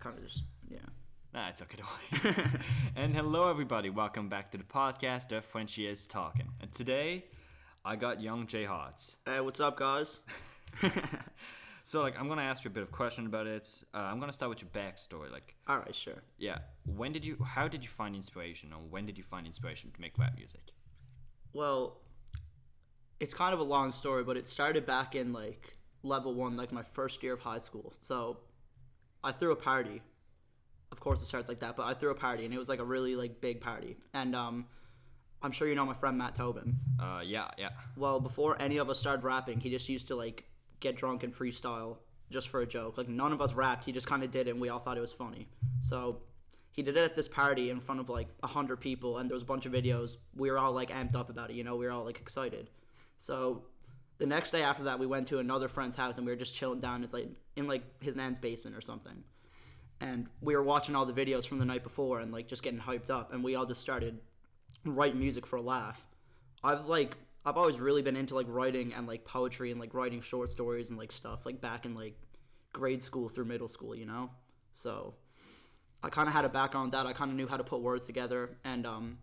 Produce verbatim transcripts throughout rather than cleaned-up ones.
kind of just, yeah. Nah, it's okay. And hello, everybody. Welcome back to the podcast, The Frenchie is Talking. And today, I got young Jay Hodds. Hey, what's up, guys? So, like, I'm going to ask you a bit of question about it. Uh, I'm going to start with your backstory. Like, All right, sure. yeah, when did you, how did you find inspiration, or when did you find inspiration to make rap music? Well, it's kind of a long story, but it started back in, like, level one, like, my first year of high school. So, I threw a party. Of course it starts like that, but I threw a party, and it was, like, a really, like, big party. And, um, I'm sure you know my friend Matt Tobin. Uh, yeah, yeah. Well, before any of us started rapping, he just used to, like, get drunk and freestyle just for a joke. Like, none of us rapped. He just kind of did it, and we all thought it was funny. So, he did it at this party in front of, like, a hundred people, and there was a bunch of videos. We were all, like, amped up about it, you know? We were all, like, excited. So, the next day after that, we went to another friend's house, and we were just chilling down. It's, like, in, like, his nan's basement or something. And we were watching all the videos from the night before and, like, just getting hyped up. And we all just started writing music for a laugh. I've, like, I've always really been into, like, writing and, like, poetry and, like, writing short stories and, like, stuff, like, back in, like, grade school through middle school, you know? So, I kind of had a background in that. I kind of knew how to put words together. And, um,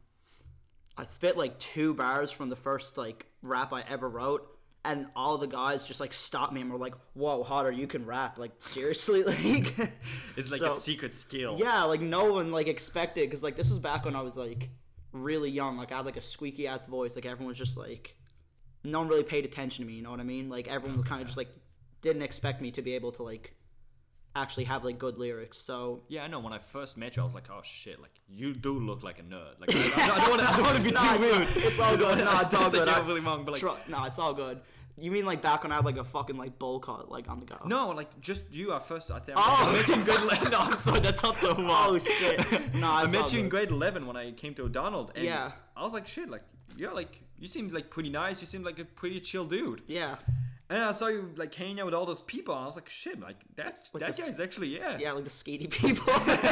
I spit, like, two bars from the first, like, rap I ever wrote. And all the guys just, like, stopped me and were like, whoa, Hodder, you can rap. Like, seriously? Like, It's like so, a secret skill. Yeah, like, no one, like, expected. Because, like, this was back when I was, like, really young. Like, I had, like, a squeaky-ass voice. Like, everyone was just, like, no one really paid attention to me, you know what I mean? Like, everyone was kind of just, like, didn't expect me to be able to, like, actually have, like, good lyrics. So, Yeah, I know. When I first met you, I was like, oh, shit. Like, you do look like a nerd. Like, I, I don't want to I don't want to be too Nah, it's rude. all- it's all good. Nah, it's all Sounds good. Like I- you're really wrong, but, like... tr- no, it's all good. You mean, like, back when I had, like, a fucking, like, bowl cut, like, on the go? No, like, just you at first. I think Oh! I met you in grade eleven. No, I'm sorry, that sounds so wrong. Oh, shit. Nah, I it's met all you in good. grade eleven when I came to O'Donnell. And Yeah. I was like, shit, like, yeah, like, you seem, like, pretty nice. You seem like a pretty chill dude. Yeah. And then I saw you, like, hanging out with all those people. And I was like, shit, like, that's, Like that the guy's actually, yeah. Yeah, like the skatey people.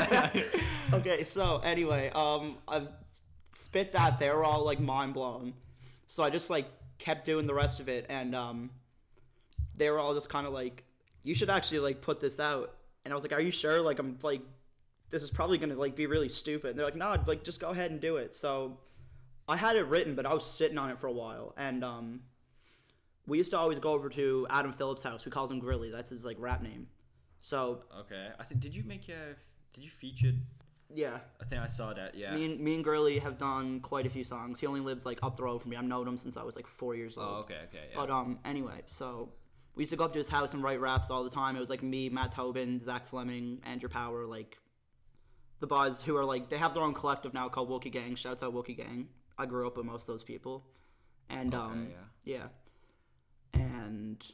Okay, so anyway, um, I spit that. They were all like mind blown. So I just like kept doing the rest of it, and um, they were all just kind of like, "You should actually like put this out." And I was like, "Are you sure? Like, I'm like, this is probably gonna like be really stupid." And they're like, "No, like just go ahead and do it." So I had it written, but I was sitting on it for a while, and um, we used to always go over to Adam Phillips' house. We calls him Grilly. That's his like rap name. So Okay. I think, did you make a, did you feature, yeah. I think I saw that, yeah. Me and me and Gurley have done quite a few songs. He only lives like up the road from me. I've known him since I was like four years old. Oh, okay, okay, yeah. But um, anyway, so we used to go up to his house and write raps all the time. It was like me, Matt Tobin, Zach Fleming, Andrew Power, like the boys who are like they have their own collective now called Wookie Gang. Shouts out Wookie Gang. I grew up with most of those people, and Okay, um, yeah. yeah, and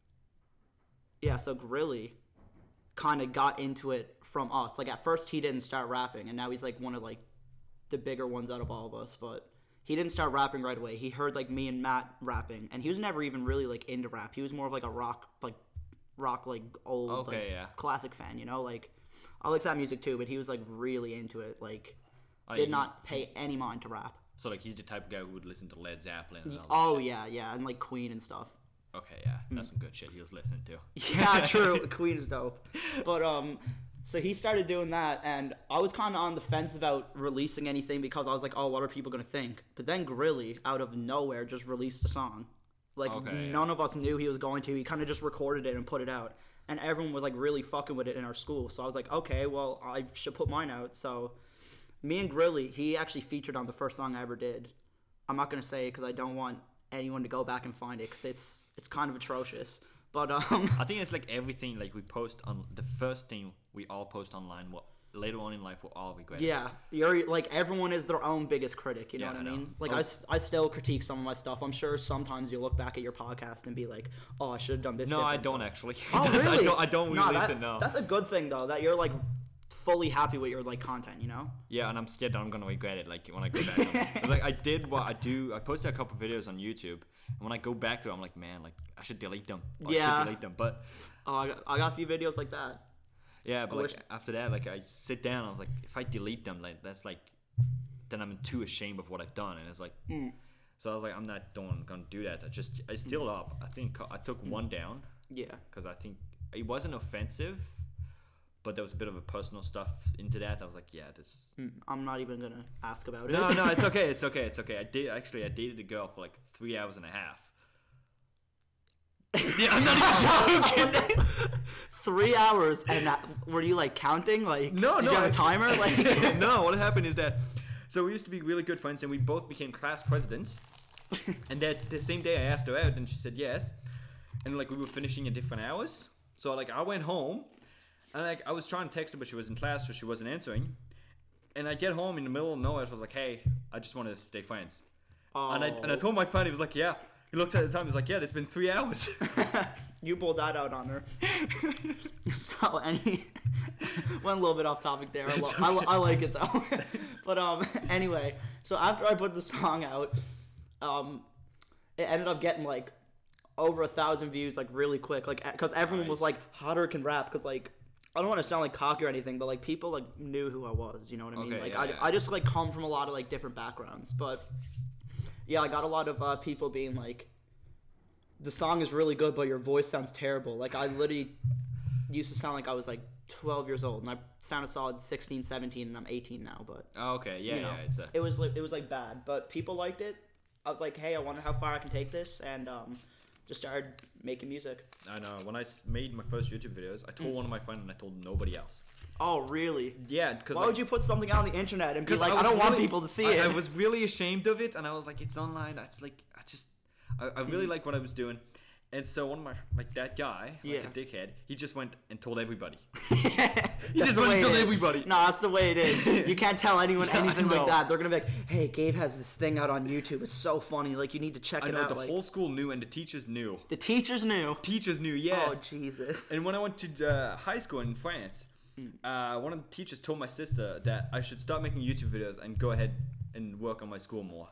yeah, so Grilly kind of got into it from us. Like at first he didn't start rapping, and now he's like one of like the bigger ones out of all of us, but he didn't start rapping right away. He heard like me and Matt rapping, and he was never even really like into rap. He was more of like a rock like rock like old Okay, like, yeah. classic fan, you know? Like I like that music too, but he was like really into it. Like Oh, did he- not pay any mind to rap. So, like, he's the type of guy who would listen to Led Zeppelin and all that Oh shit. yeah, yeah, and like Queen and stuff. Okay, yeah. That's some good shit he was listening to. Yeah, true. Queen is dope. But um, so he started doing that, and I was kind of on the fence about releasing anything because I was like, oh, what are people gonna think? But then Grilly, out of nowhere, just released a song. Like Okay, yeah. none of us knew he was going to. He kind of just recorded it and put it out, and everyone was like really fucking with it in our school. So I was like, okay, well, I should put mine out. So me and Grilly, he actually featured on the first song I ever did. I'm not gonna say it because I don't want anyone to go back and find it because it's it's kind of atrocious. But um, I think it's like everything, like, we post on, the first thing we all post online, what later on in life we'll all regret it. yeah, you're like everyone is their own biggest critic. You know Yeah, what I I know. mean? Like I I, was- s- I still critique some of my stuff. I'm sure sometimes you look back at your podcast and be like, oh, I should have done this. No, I different, don't but- actually. Oh, really? I don't, I don't No, release that- it now. That's a good thing though. That you're like fully happy with your like content. You know? Yeah, and I'm scared that I'm gonna regret it. Like when I go back, to it. It's like I did what I do. I posted a couple videos on YouTube, and when I go back to it, I'm like, man, like I should delete them. Or I Yeah. should delete them. But Oh, I got, I got a few videos like that. yeah, but I like wish- after that, like I sit down, I was like, if I delete them, like that's like, then I'm too ashamed of what I've done, and it's like, Mm. so I was like, I'm not don't gonna do that. I just it's still up. I think I took one down Yeah. because I think it wasn't offensive, but there was a bit of a personal stuff into that. I was like, yeah, this. Mm, I'm not even gonna ask about it. No, no, it's okay, it's okay, it's okay. I did actually. I dated a girl for like three hours and a half. Yeah, I'm not even joking. Three hours, and that, were you like counting? Like, No, did no, you have I- a timer? Like, No, what happened is that. So we used to be really good friends, and we both became class presidents. And that the same day I asked her out, and she said yes. And like we were finishing at different hours, so like I went home, and like I was trying to text her, but she was in class, so she wasn't answering. And I get home in the middle of nowhere, so I was like, "Hey, I just want to stay friends." oh. And I and I told my friend, he was like, "Yeah." He looked at the time, he was like, "Yeah, it's been three hours." You pulled that out on her. So any went a little bit off topic there. I, lo- It's I, lo- okay. I like it though. But um, anyway, so after I put the song out, um, it ended up getting like over a thousand views like really quick, like because everyone was Nice. like, "Hotter can rap," because like. I don't want to sound like cocky or anything, but like people like knew who I was, you know what I mean? Okay, like yeah, I, yeah. I just like come from a lot of like different backgrounds, but yeah, I got a lot of uh, people being like, the song is really good, but your voice sounds terrible. Like I literally used to sound like I was like twelve years old, and I sounded solid sixteen, seventeen, and I'm eighteen now. But Oh, okay, yeah, you know, yeah, it's a. it was like it was like bad, but people liked it. I was like, hey, I wonder how far I can take this, and um, just started making music. I know. When I s- made my first YouTube videos, I told Mm. one of my friends, and I told nobody else. Oh, really? Yeah, because Why like, would you put something out on the internet and be 'cause like, I, was don't want really- people to see I, it? I was really ashamed of it, and I was like, it's online. It's like I just, I, I really Mhm. like what I was doing, and so one of my like that guy, like Yeah. a dickhead, he just went and told everybody. He just went and told everybody. No, that's the way it is. You can't tell anyone Yeah, I anything like know. that. They're gonna be like, "Hey, Gabe has this thing out on YouTube. It's so funny. Like, you need to check I it know out." the like, whole school knew, and the teachers knew. the teachers knew. Teachers knew, yes. Oh Jesus. And when I went to uh, high school in France, Mm. uh, one of the teachers told my sister that I should stop making YouTube videos and go ahead and work on my school more.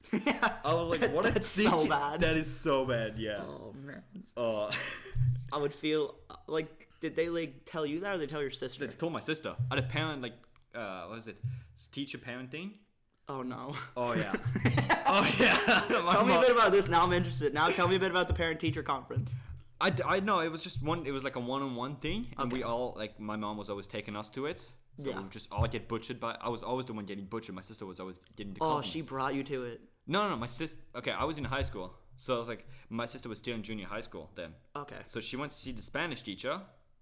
I was like, what a That's so dick- bad. That is so bad, yeah. Oh man. Oh. I would feel like, did they like tell you that, or did they tell your sister? I told my sister. I had a parent, like, uh, what is it? Teacher parenting? Oh no. Oh, yeah. Oh, yeah. My Tell me a mom- bit about this. Now I'm interested. Now tell me a bit about the parent-teacher conference. I, d- I know, it was just one, it was like a one-on-one thing, and Okay. we all, like, my mom was always taking us to it, so Yeah. we would just all get butchered by, I was always the one getting butchered, my sister was always getting the Oh, compliment. she brought you to it. No, no, no, my sister, okay, I was in high school, so I was like, my sister was still in junior high school then, Okay. so she went to see the Spanish teacher,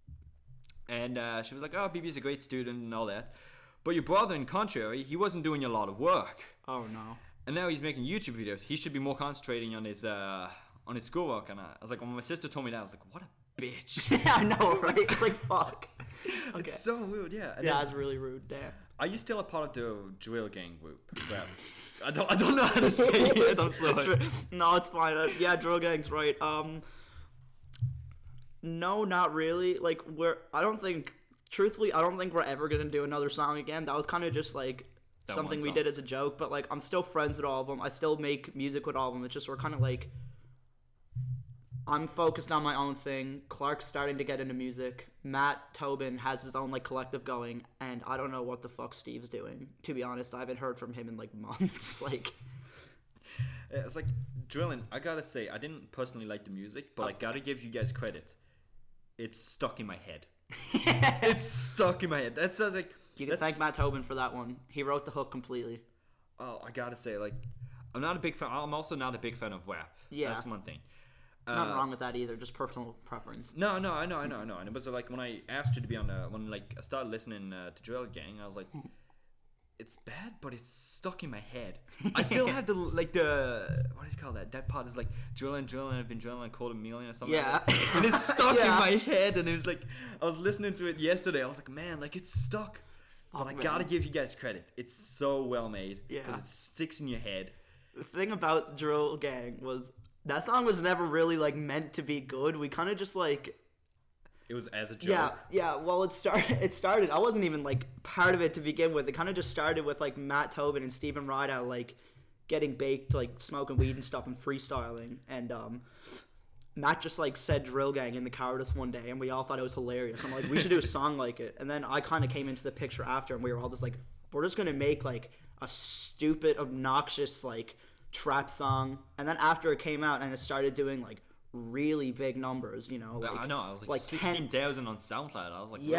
and uh, she was like, oh, B B's a great student and all that, but your brother, in contrary, he wasn't doing a lot of work, Oh no. and now he's making YouTube videos, he should be more concentrating on his, uh, on his schoolwork, and I, I was like, when my sister told me that, I was like, what a bitch. Yeah, I know, right? It's like fuck. Okay. It's so weird, yeah. And Yeah, then- that's really rude. Damn. are you still a part of the drill gang group? Well, I don't, I don't know how to say it. I'm sorry. No, it's fine. Uh, yeah, drill gang's right. Um, no, not really. Like, we're. I don't think. Truthfully, I don't think we're ever gonna do another song again. That was kind of just like That something one we song. did as a joke. But like, I'm still friends with all of them. I still make music with all of them. It's just we're kind of like. I'm focused on my own thing. Clark's starting to get into music. Matt Tobin has his own like collective going, and I don't know what the fuck Steve's doing. To be honest, I haven't heard from him in like months. Like, Yeah, it's like drilling. I gotta say, I didn't personally like the music, but I gotta give you guys credit. It's stuck in my head. It's stuck in my head. That sounds like. you can that's- thank Matt Tobin for that one. He wrote the hook completely. Oh, I gotta say, like, I'm not a big fan. I'm also not a big fan of rap. Yeah. That's one thing. Nothing Uh, wrong with that either. Just personal preference. No, no, I know, I know, I know. And it was uh, like when I asked you to be on the when like I started listening uh, to Drill Gang, I was like, it's bad, but it's stuck in my head. I still have the like the what do you call that? That part is like drilling, drilling. I've been drilling. I called a million or something. Yeah. like that. And it's stuck Yeah. in my head. And it was like I was listening to it yesterday. I was like, man, like it's stuck. But Oh, I man. gotta give you guys credit. It's so well made. Yeah. Because it sticks in your head. The thing about Drill Gang was that song was never really like meant to be good. We kind of just like It was as a joke. yeah, yeah. Well, it started. It started. I wasn't even like part of it to begin with. It kind of just started with like Matt Tobin and Steven Rideout like getting baked, like smoking weed and stuff and freestyling. And um, Matt just like said Drill Gang in the car with us one day, and we all thought it was hilarious. I'm like, we should do a song like it. And then I kind of came into the picture after, and we were all just like, we're just gonna make like a stupid, obnoxious like trap song. And then after it came out and it started doing like really big numbers, you know, like, I know. I was like, like sixteen thousand on SoundCloud. I was like, yeah, what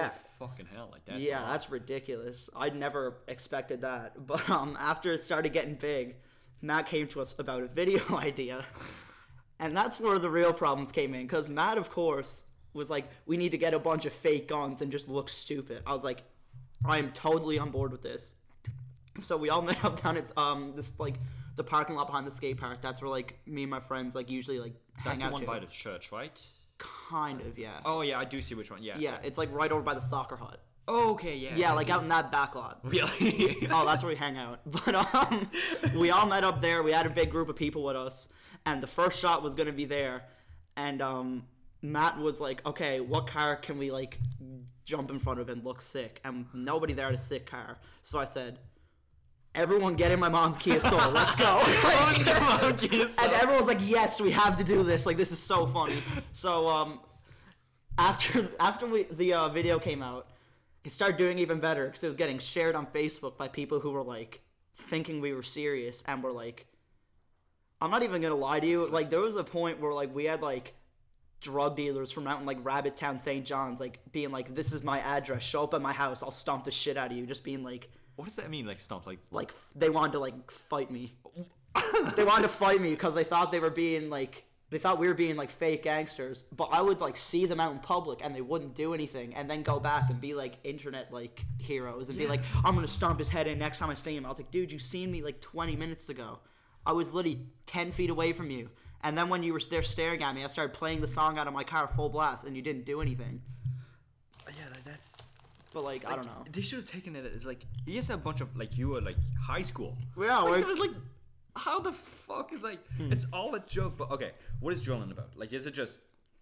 fucking hell, like that's yeah, a lot. that's ridiculous. I never expected that. But um, after it started getting big, Matt came to us about a video idea. And that's where the real problems came in. Because Matt, of course, was like, we need to get a bunch of fake guns and just look stupid. I was like, I am totally on board with this. So we all met up down at um this, like, the parking lot behind the skate park. That's where, like, me and my friends, like, usually, like, That's hang the out one to. by the church, right? Kind of, yeah. Oh yeah, I do see which one. Yeah. Yeah, it's, like, right over by the soccer hut. Oh, okay, yeah. Yeah, like, out in that back lot. Really? Oh, that's where we hang out. But um, we all met up there. We had a big group of people with us, and the first shot was gonna be there. And um, Matt was like, "Okay, what car can we like jump in front of and look sick?" And nobody there had a sick car, so I said, "Everyone, get in my mom's Kia Soul. Let's go!" And everyone was like, "Yes, we have to do this. Like, this is so funny." So um, after after we the uh, video came out. It started doing even better because it was getting shared on Facebook by people who were like thinking we were serious and were like, I'm not even gonna lie to you, like there was a point where like we had like drug dealers from out in like Rabbit Town, Saint John's, like being like, this is my address, show up at my house, I'll stomp the shit out of you, just being like, what does that mean, like stomp, like like they wanted to like fight me. They wanted to fight me because they thought they were being like They thought we were being, like, fake gangsters, but I would, like, see them out in public, and they wouldn't do anything, and then go back and be, like, internet, like, heroes, and yeah. be like, I'm gonna stomp his head in next time I see him. I was like, dude, you seen me, like, twenty minutes ago. I was literally ten feet away from you, and then when you were there staring at me, I started playing the song out of my car full blast, and you didn't do anything. Yeah, like, that's... But, like, like, I don't know. They should have taken it as, like, he has a bunch of, like, you were, like, high school. Yeah, like, like, it was, like... How the fuck is like hmm. It's all a joke, but okay, what is drilling about? Like, is it just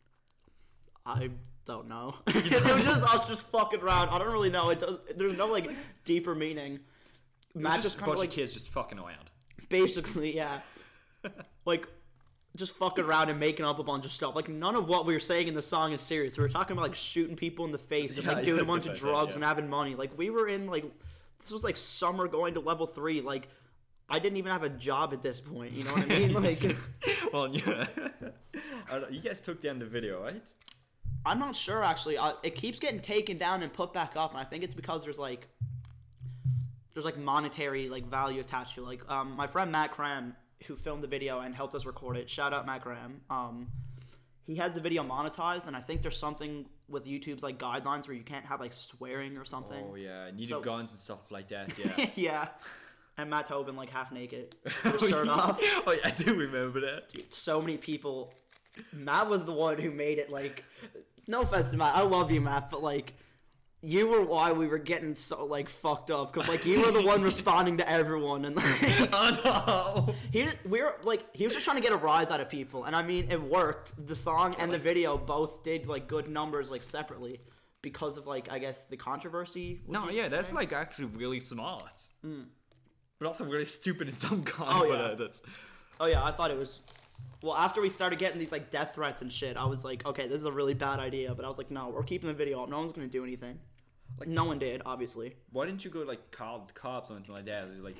I don't know. It was just us just fucking around. I don't really know. It does there's no like deeper meaning. Matt just, just a bunch of, like, of kids just fucking around. Basically, yeah. Like just fucking around and making up a bunch of stuff. Like none of what we were saying in the song is serious. We were talking about like shooting people in the face and yeah, like doing yeah, a bunch of drugs yeah. and having money. Like we were in like this was like summer going to level three, like I didn't even have a job at this point, you know what I mean? Like, it's... Well, yeah. I don't know, you guys took down the video, right? I'm not sure, actually. Uh, it keeps getting taken down and put back up, and I think it's because there's, like, there's, like, monetary, like, value attached to it. Like, um, my friend Matt Cram, who filmed the video and helped us record it, shout out Matt Cram, um, he has the video monetized, and I think there's something with YouTube's, like, guidelines where you can't have, like, swearing or something. Oh, yeah, needed so... guns and stuff like that, yeah. Yeah. And Matt Tobin, like, half naked, with his shirt off. Oh, yeah, I do remember that. Dude, so many people. Matt was the one who made it, like... No offense to Matt. I love you, Matt, but, like... You were why we were getting so, like, fucked up. Because, like, you were the one responding to everyone. And, like... Oh, no! He, we were, like, he was just trying to get a rise out of people. And, I mean, it worked. The song and the video both did, like, good numbers, like, separately. Because of, like, I guess, the controversy. No, yeah, that's, say? like, actually really smart. Mm. But also really stupid in some kind. Oh yeah, uh, that's... oh yeah. I thought it was. Well, after we started getting these like death threats and shit, I was like, okay, this is a really bad idea. But I was like, no, we're keeping the video up. No one's gonna do anything. Like no one did, obviously. Why didn't you go like call the cops or anything like that? Like,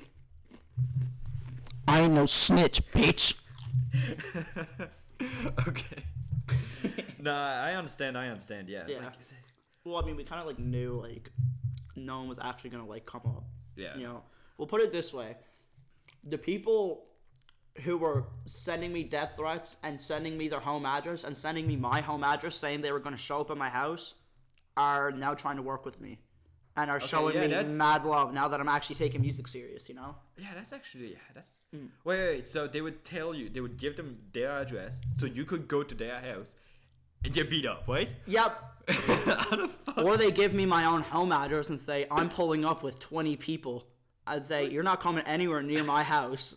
I ain't no snitch, bitch. Okay. Nah, I understand. I understand. Yeah. Yeah. Like, well, I mean, we kind of like knew like no one was actually gonna like come up. Yeah. You know. We'll put it this way. The people who were sending me death threats and sending me their home address and sending me my home address saying they were going to show up at my house are now trying to work with me and are okay, showing yeah, me that's... mad love now that I'm actually taking music serious, you know? Yeah, that's actually, yeah, that's... Mm. Wait, wait, wait, so they would tell you, they would give them their address so you could go to their house and get beat up, right? Yep. How the fuck? Or they give me my own home address and say, I'm pulling up with twenty people. I'd say, you're not coming anywhere near my house.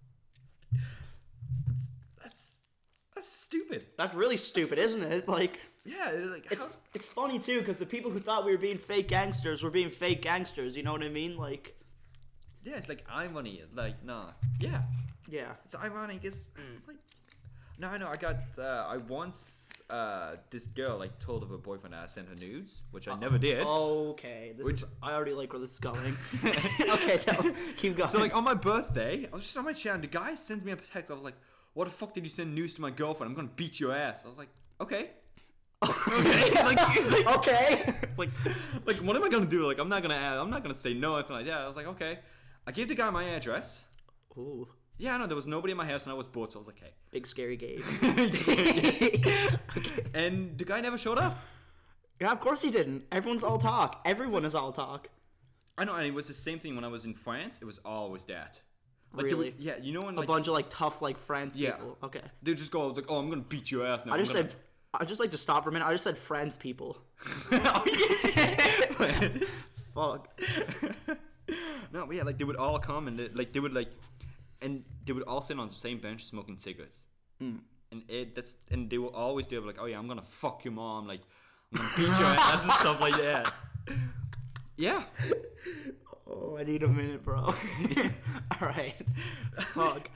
That's that's stupid. That's really stupid, that's, isn't it? Like, yeah, it's like it's how... it's funny too because the people who thought we were being fake gangsters were being fake gangsters. You know what I mean? Like, yeah, it's like irony. Like, nah, yeah, yeah, it's ironic. It's, mm. it's like, no, I know. I got. Uh, I once. Uh, this girl like told of her boyfriend I sent her nudes, which I uh, never did. Okay, this which is, I already like where this is going. Okay, tell, keep going. So like on my birthday, I was just on my chair and the guy sends me a text. I was like, "What the fuck did you send news to my girlfriend? I'm gonna beat your ass." I was like, "Okay." Okay, like it's like Okay. it's like like what am I gonna do? Like I'm not gonna add, I'm not gonna say no. It's like that. I was like okay. I gave the guy my address. Ooh, Yeah, no, there was nobody in my house and I was bored, so I was like, hey. big scary Gabe. And the guy never showed up. Yeah, of course he didn't. Everyone's all talk. Everyone is all talk. I know, and it was the same thing when I was in France. It was always that. Like, they Really? would- yeah, you know when A like bunch of like tough like friends Yeah. people. Okay. they just go like, oh, I'm gonna beat your ass now. I I'm just gonna... said. I just like to stop for a minute. I just said friends people. oh, yes. Fuck. No, but yeah, like they would all come and they, like they would like, and they would all sit on the same bench smoking cigarettes. Mm. And it that's and they will always do like, oh yeah, I'm gonna fuck your mom, like I'm gonna beat your ass and stuff like that. Yeah. Oh, I need a minute, bro. All right. Fuck.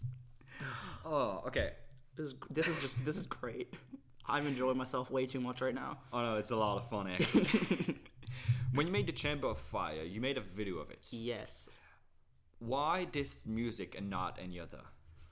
Oh, okay. This is this is just this is great. I'm enjoying myself way too much right now. Oh no, it's a lot of fun actually. When you made the Chamber of Fire, you made a video of it. Yes. Why this music and not any other?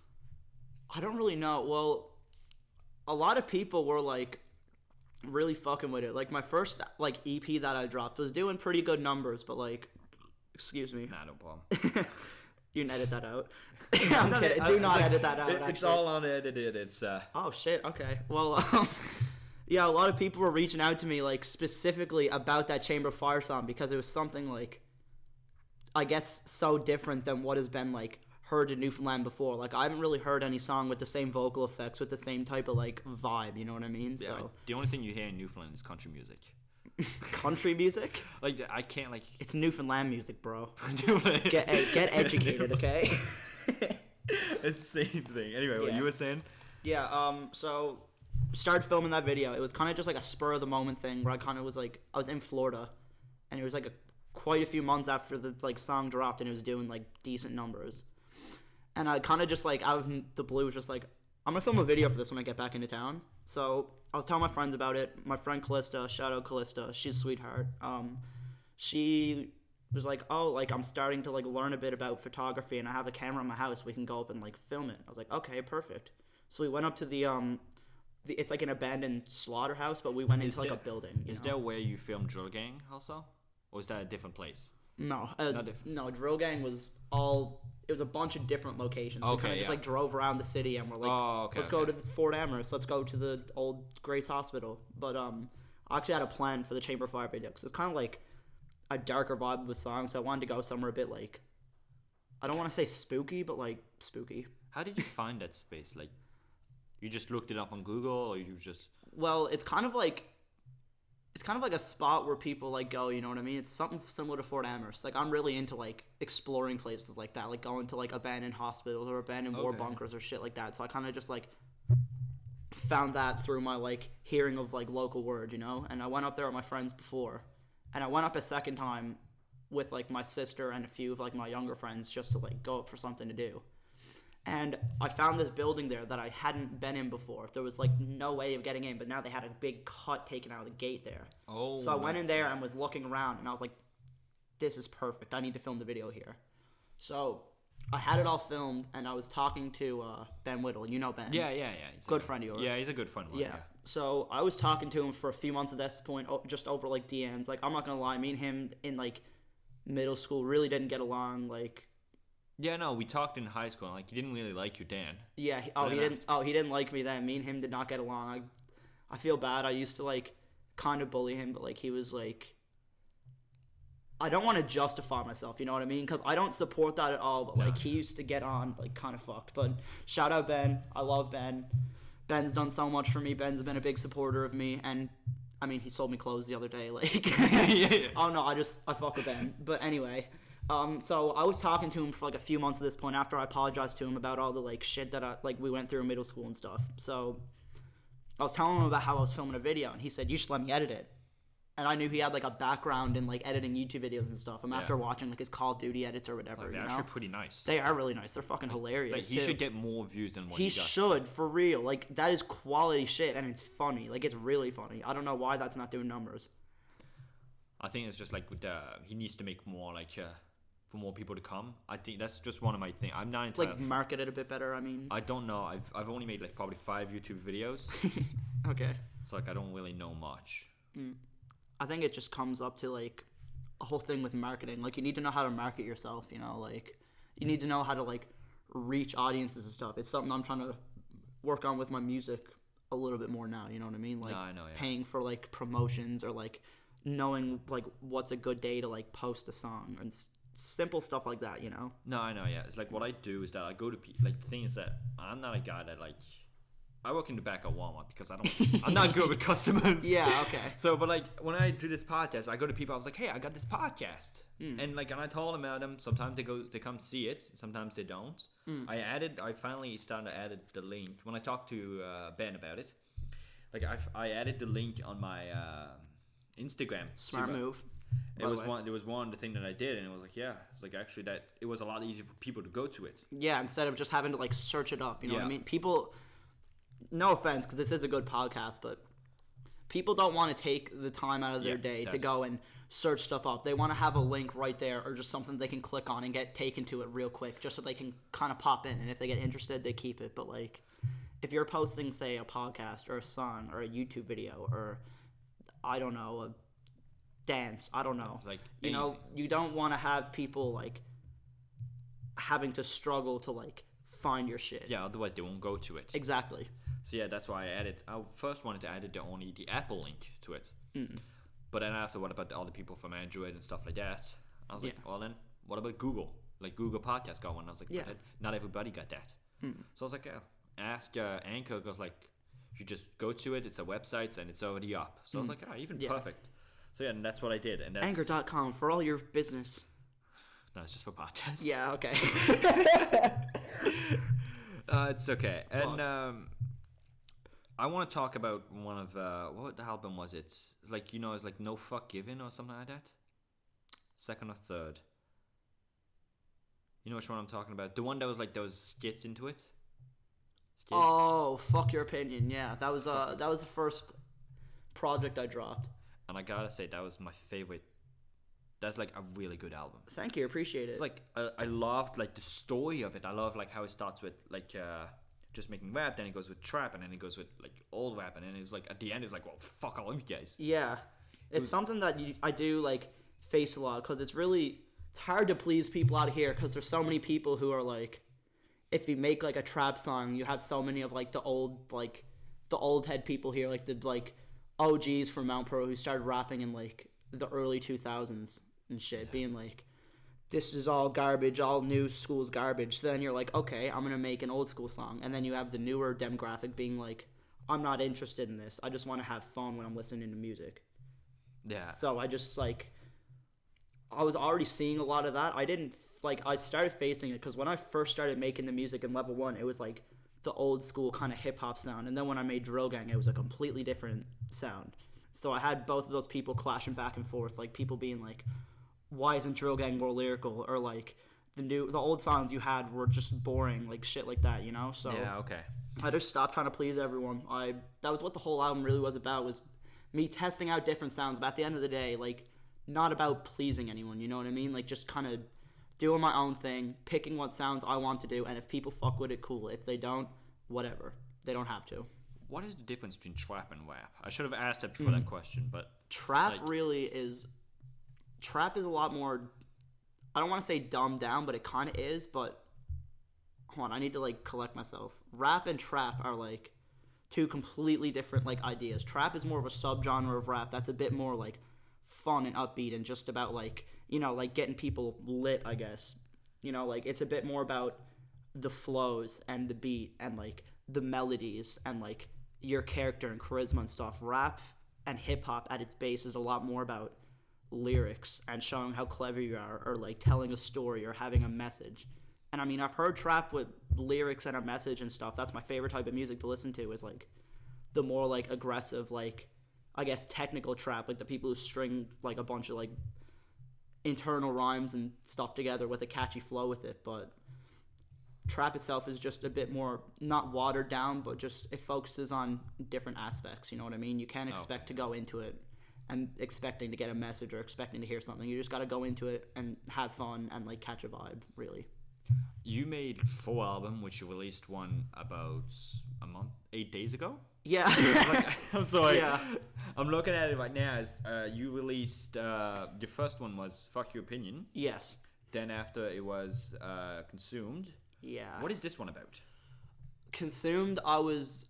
I don't really know. Well, a lot of people were like really fucking with it. Like my first like E P that I dropped was doing pretty good numbers, but like, excuse me, Nah, no problem. you can edit that out. I'm kidding. Do not edit that out. It, it's actually. all unedited. It's uh. Oh shit. Okay. Well, um, yeah, a lot of people were reaching out to me like specifically about that Chamber of Fire song because it was something like, I guess, so different than what has been like heard in Newfoundland before. Like I haven't really heard any song with the same vocal effects, with the same type of like vibe. You know what I mean? Yeah, So the only thing you hear in Newfoundland is country music. country music. Like I can't like. It's Newfoundland music, bro. do it. Get ed- get educated, okay? It's the same thing. Anyway, what Yeah. you were saying? Yeah. Um. So, started filming that video. It was kind of just like a spur of the moment thing where I kind of was like, I was in Florida, and it was like a, quite a few months after the like song dropped, and it was doing like decent numbers. And I kind of just like out of the blue was just like, I'm gonna film a video for this when I get back into town. So I was telling my friends about it. My friend Callista, shout out Callista, she's a sweetheart. Um, she was like, oh, like I'm starting to like learn a bit about photography, and I have a camera in my house. We can go up and like film it. I was like, okay, perfect. So we went up to the um, the, it's like an abandoned slaughterhouse, but we went Is into like there- a building. You Is know? there where you filmed Drill Gang also, or is that a different place? No, uh, Not diff- no. Drill Gang was all. It was a bunch of different locations. we Okay, kind of just yeah. like drove around the city and we're like, Oh, okay, let's go okay. to Fort Amherst. Let's go to the old Grace Hospital. But um, I actually had a plan for the Chamber of Fire video because it's kind of like a darker vibe of the song. So I wanted to go somewhere a bit like, I don't want to say spooky, but like spooky. How did you find that space? Like, you just looked it up on Google, or you just? Well, it's kind of like. It's kind of like a spot where people like go, you know what I mean? It's something similar to Fort Amherst. Like I'm really into like exploring places like that, like going to like abandoned hospitals or abandoned war Okay. bunkers or shit like that. So I kind of just like found that through my like hearing of like local word, you know? And I went up there with my friends before, and I went up a second time with like my sister and a few of like my younger friends just to like go up for something to do. And I found this building there that I hadn't been in before. There was like no way of getting in, but now they had a big cut taken out of the gate there. Oh. So I went in there and was looking around, and I was like, this is perfect. I need to film the video here. So I had it all filmed, and I was talking to uh, Ben Whittle. You know Ben. Yeah, yeah, yeah. He's a Good friend of yours. Yeah, he's a good friend. Of mine, Yeah. So I was talking to him for a few months at this point, o- just over like D Ms. Like, I'm not going to lie, me and him in like middle school really didn't get along. Like, Yeah, no, we talked in high school. And, like, he didn't really like you, Dan. yeah. he- Oh, But he then didn't. Oh, he didn't like me then. Me and him did not get along. I, I feel bad. I used to like kind of bully him, but like he was like. I don't want to justify myself, you know what I mean? Because I don't support that at all. But No. like he used to get on like kind of fucked. But shout out Ben. I love Ben. Ben's done so much for me. Ben's been a big supporter of me, and I mean he sold me clothes the other day. Like, yeah. oh no, I just I fuck with Ben. But anyway, um, so I was talking to him for like a few months at this point after I apologized to him about all the like shit that I like we went through in middle school and stuff. So I was telling him about how I was filming a video, and he said you should let me edit it. And I knew he had like a background in like editing YouTube videos and stuff. I'm Yeah. after watching like his Call of Duty edits or whatever. Like, you they're know? actually pretty nice. They are really nice. They're fucking hilarious. Like, he too. should get more views than what he, He does. should, for real. Like, that is quality shit, and it's funny. Like, it's really funny. I don't know why that's not doing numbers. I think it's just like with uh, he needs to make more like uh, for more people to come. I think that's just one of my things. I'm not entirely Like market it a bit better. I mean. I don't know. I've I've only made like probably five YouTube videos. Okay. It's like I don't really know much. Mm. I think it just comes up to like a whole thing with marketing. Like you need to know how to market yourself. You know, like you need to know how to like reach audiences and stuff. It's something I'm trying to work on with my music a little bit more now. You know what I mean? Like No, I know, yeah. paying for like promotions or like knowing like what's a good day to like post a song and s- simple stuff like that. You know? No, I know. Yeah, it's like what I do is that I go to pe- like the thing is that I'm not a guy that like I work in the back of Walmart because I don't. I'm not good with customers. Yeah. Okay. So, but like when I do this podcast, I go to people. I was like, "Hey, I got this podcast," Mm. and like, and I told them about them. Sometimes they go, they come see it. Sometimes they don't. Mm. I added. I finally started to add the link when I talked to uh, Ben about it. Like I, I added the link on my uh, Instagram. Smart See, move. It was one. There was one the thing that I did, and it was like, yeah, it's like actually that it was a lot easier for people to go to it. Yeah. Instead of just having to like search it up. You know what I Yeah. mean? People. No offense, because this is a good podcast, but people don't want to take the time out of their Yeah, day to that's- go and search stuff up. They want to have a link right there or just something they can click on and get taken to it real quick just so they can kind of pop in. And if they get interested, they keep it. But, like, if you're posting, say, a podcast or a song or a YouTube video or, I don't know, a dance, I don't know. It's like you know, anything. you don't want to have people, like, having to struggle to, like, find your shit. Yeah, otherwise they won't go to it. Exactly. So yeah, that's why I added. I first wanted to add the only the Apple link to it, Mm. but then after, what about the other people from Android and stuff like that? I was like, Yeah. well then, what about Google? Like Google Podcast got one. I was like, Yeah. but not everybody got that. Mm. So I was like, yeah. Ask uh, Anchor, because like you just go to it. It's a website and it's already up. So I was like, ah, even Yeah. perfect. So yeah, and that's what I did. And that's Anchor dot com for all your business. no, it's just for podcasts. Yeah, okay. Uh, it's okay. Fuck. And um, I want to talk about one of uh, what album was it? It's like, you know, it's like No Fuck Given or something like that. Second or third. You know which one I'm talking about? The one that was like those skits into it. Skits. Oh, fuck your opinion. Yeah, that was uh that was the first project I dropped. And I gotta say that was my favorite. That's like a really good album. Thank you, appreciate it. It's like I, I loved like the story of it. I love like how it starts with like uh, just making rap, then it goes with trap, and then it goes with like old rap, and then it was like at the end it's like, well, fuck all of you guys. yeah, it's was- something that you, I do like face a lot because it's really it's hard to please people out here because there's so many people who are like, if you make like a trap song, you have so many of like the old like the old head people here, like the like O Gs from Mount Pro who started rapping in like the early two thousands and shit, Yeah. being like, this is all garbage, all new school's garbage. So then you're like, okay, I'm gonna make an old school song, and then you have the newer demographic being like, I'm not interested in this. I just want to have fun when I'm listening to music. Yeah. So I just like, I was already seeing a lot of that. I didn't like. I started facing it because when I first started making the music in Level One, it was like the old school kind of hip hop sound, and then when I made Drill Gang, it was a completely different sound. So I had both of those people clashing back and forth, like people being like, why isn't Drill Gang more lyrical? Or like the new the old songs you had were just boring, like shit like that, you know? So Yeah. Okay. I just stopped trying to please everyone. I that was what the whole album really was about, was me testing out different sounds, but at the end of the day, like, not about pleasing anyone, you know what I mean? Like just kind of doing my own thing, picking what sounds I want to do, and if people fuck with it, cool. If they don't, whatever. They don't have to. What is the difference between trap and rap? I should have asked that before that question, but Trap Like- really is trap is a lot more, I don't want to say dumbed down, but it kind of is. But hold on, I need to like collect myself. Rap and trap are like two completely different like ideas. Trap is more of a subgenre of rap that's a bit more like fun and upbeat and just about like, you know, like getting people lit, I guess. You know, like it's a bit more about the flows and the beat and like the melodies and like your character and charisma and stuff. Rap and hip hop at its base is a lot more about lyrics and showing how clever you are, or like telling a story or having a message. And I mean, I've heard trap with lyrics and a message and stuff. That's my favorite type of music to listen to, is like the more like aggressive, like I guess technical trap, like the people who string like a bunch of like internal rhymes and stuff together with a catchy flow with it. But trap itself is just a bit more not watered down, but just it focuses on different aspects, you know what I mean? You can't expect Okay. to go into it and expecting to get a message or expecting to hear something. You just got to go into it and have fun and like catch a vibe, really. You made four album, which you released one about a month, eight days ago. Yeah. Like, I'm sorry. Yeah. I'm looking at it right now. As uh, you released uh, your first one was "Fuck Your Opinion." Yes. Then after it was uh, "Consumed." Yeah. What is this one about? Consumed. I was.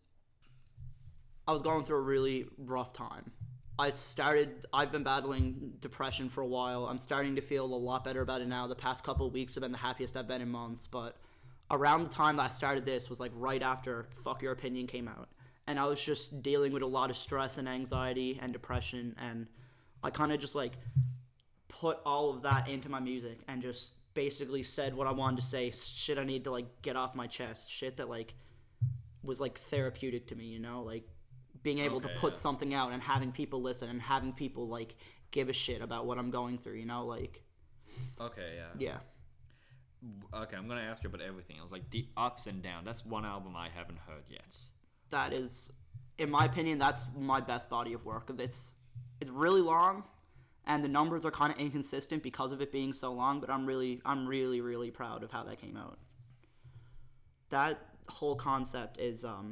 I was going through a really rough time. I started. I've been battling depression for a while. I'm starting to feel a lot better about it now. The past couple of weeks have been the happiest I've been in months. But around the time that I started this was like right after "Fuck Your Opinion" came out, and I was just dealing with a lot of stress and anxiety and depression, and I kind of just like put all of that into my music and just basically said what I wanted to say. Shit I need to like get off my chest. Shit that like was like therapeutic to me. You know, like. Being able Okay, to put yeah. something out and having people listen and having people like give a shit about what I'm going through, you know, like Okay, yeah. yeah. Okay, I'm gonna ask you about everything. I was like the ups and downs. That's one album I haven't heard yet. That is, in my opinion, that's my best body of work. It's it's really long, and the numbers are kind of inconsistent because of it being so long. But I'm really, I'm really, really proud of how that came out. That whole concept is um.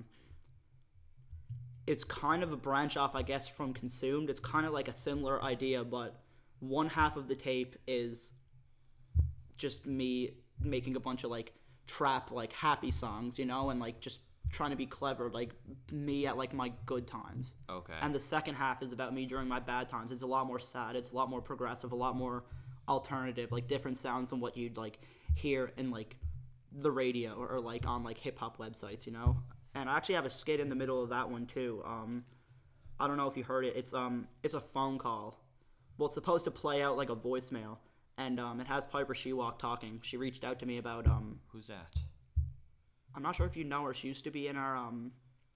It's kind of a branch off, I guess, from Consumed. It's kind of like a similar idea, but one half of the tape is just me making a bunch of like trap, like happy songs, you know, and like just trying to be clever, like me at like my good times. Okay. And the second half is about me during my bad times. It's a lot more sad. It's a lot more progressive, a lot more alternative, like different sounds than what you'd like hear in like the radio or, or like on like hip hop websites, you know. And I actually have a skit in the middle of that one too. Um, I don't know if you heard it. It's um, it's a phone call. Well, it's supposed to play out like a voicemail, and um, it has Piper Shewalk talking. She reached out to me about um, Who's that? I'm not sure if you know her. She used to be in our um,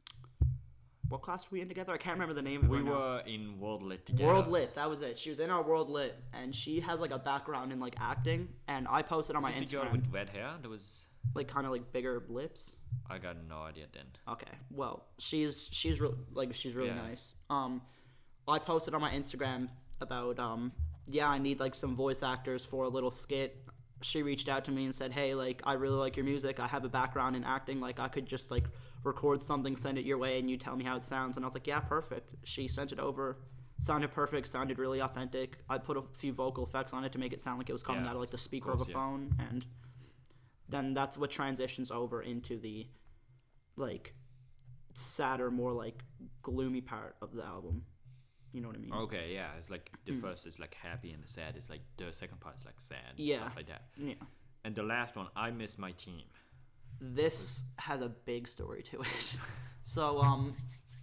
what class were we in together? I can't remember the name of it We right now. were in World Lit together. World Lit, that was it. She was in our World Lit, and she has like a background in like acting. And I posted on Was my it the girl Instagram, with red hair? There was. like kind of like bigger lips. I got no idea then. Okay, well, she's she's re- like she's really Yeah. nice. Um, I posted on my Instagram about um, yeah, I need like some voice actors for a little skit. She reached out to me and said, hey, like I really like your music. I have a background in acting. Like I could just like record something, send it your way, and you tell me how it sounds. And I was like, yeah, perfect. She sent it over. Sounded perfect. Sounded really authentic. I put a few vocal effects on it to make it sound like it was coming Yeah, out of like the speaker course, of a yeah. phone, and then that's what transitions over into the like sadder, more like gloomy part of the album. You know what I mean? Okay, yeah. It's like the Mm. first is like happy and the sad is like the second part is like sad. And Yeah. Stuff like that. Yeah. And the last one, I Miss My Team. This has a big story to it. So, um,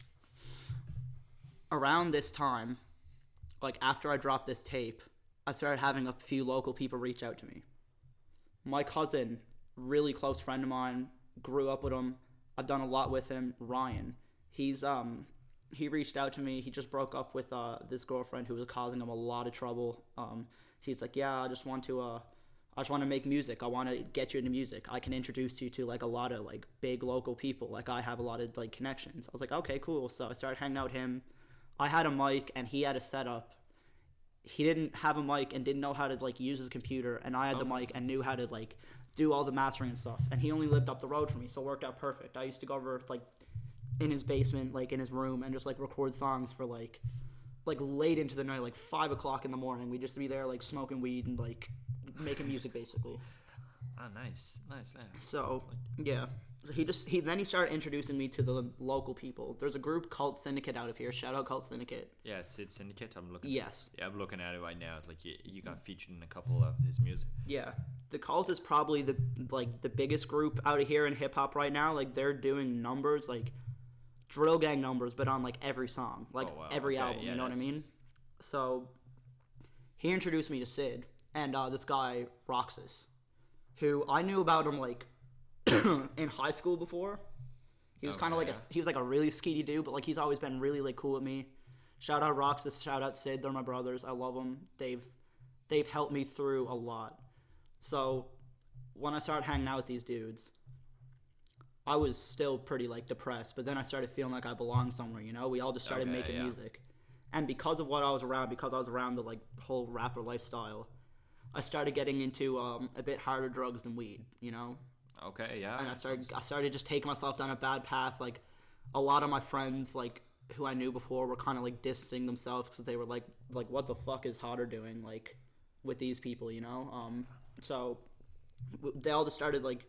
around this time, like after I dropped this tape, I started having a few local people reach out to me. My cousin, really close friend of mine, grew up with him. I've done a lot with him. Ryan, he's um, he reached out to me. He just broke up with uh this girlfriend who was causing him a lot of trouble. Um, he's like, yeah, I just want to uh. I just want to make music. I want to get you into music. I can introduce you to like a lot of like big local people. Like I have a lot of like connections. I was like, okay, cool. So I started hanging out with him. I had a mic and he had a setup. He didn't have a mic and didn't know how to like use his computer, and I had the Okay. mic and knew how to like do all the mastering and stuff. And he only lived up the road from me, so it worked out perfect. I used to go over like in his basement, like in his room, and just like record songs for like like late into the night, like five o'clock in the morning. We'd just be there like smoking weed and like making music basically. Ah, nice, nice. Yeah. So yeah, so he just he then he started introducing me to the local people. There's a group, Cult Syndicate, out of here. Shout out Cult Syndicate. Yeah, Sid Syndicate. I'm looking. Yes. Yeah, I'm looking at it right now. It's like you, you got featured in a couple of his music. Yeah, the Cult is probably the like the biggest group out of here in hip hop right now. Like they're doing numbers like Drill Gang numbers, but on like every song, like Oh, wow. every Okay, album. yeah, You know what I that's- mean? So he introduced me to Sid and uh, this guy Roxas, who I knew about him like in high school before. He was kind of Okay, like yeah. a he was like a really skeety dude, but like he's always been really like cool with me. Shout out Roxas, shout out Sid. They're my brothers. I love them. They've they've helped me through a lot. So when I started hanging out with these dudes, I was still pretty like depressed, but then I started feeling like I belonged somewhere, you know? We all just started Okay, making yeah. music. And because of what I was around, because I was around the like whole rapper lifestyle, I started getting into um, a bit harder drugs than weed, you know. Okay, yeah. And I started I started just taking myself down a bad path. Like a lot of my friends, like who I knew before, were kind of like distancing themselves because they were like like what the fuck is Hodder doing like with these people, you know. Um, so they all just started like.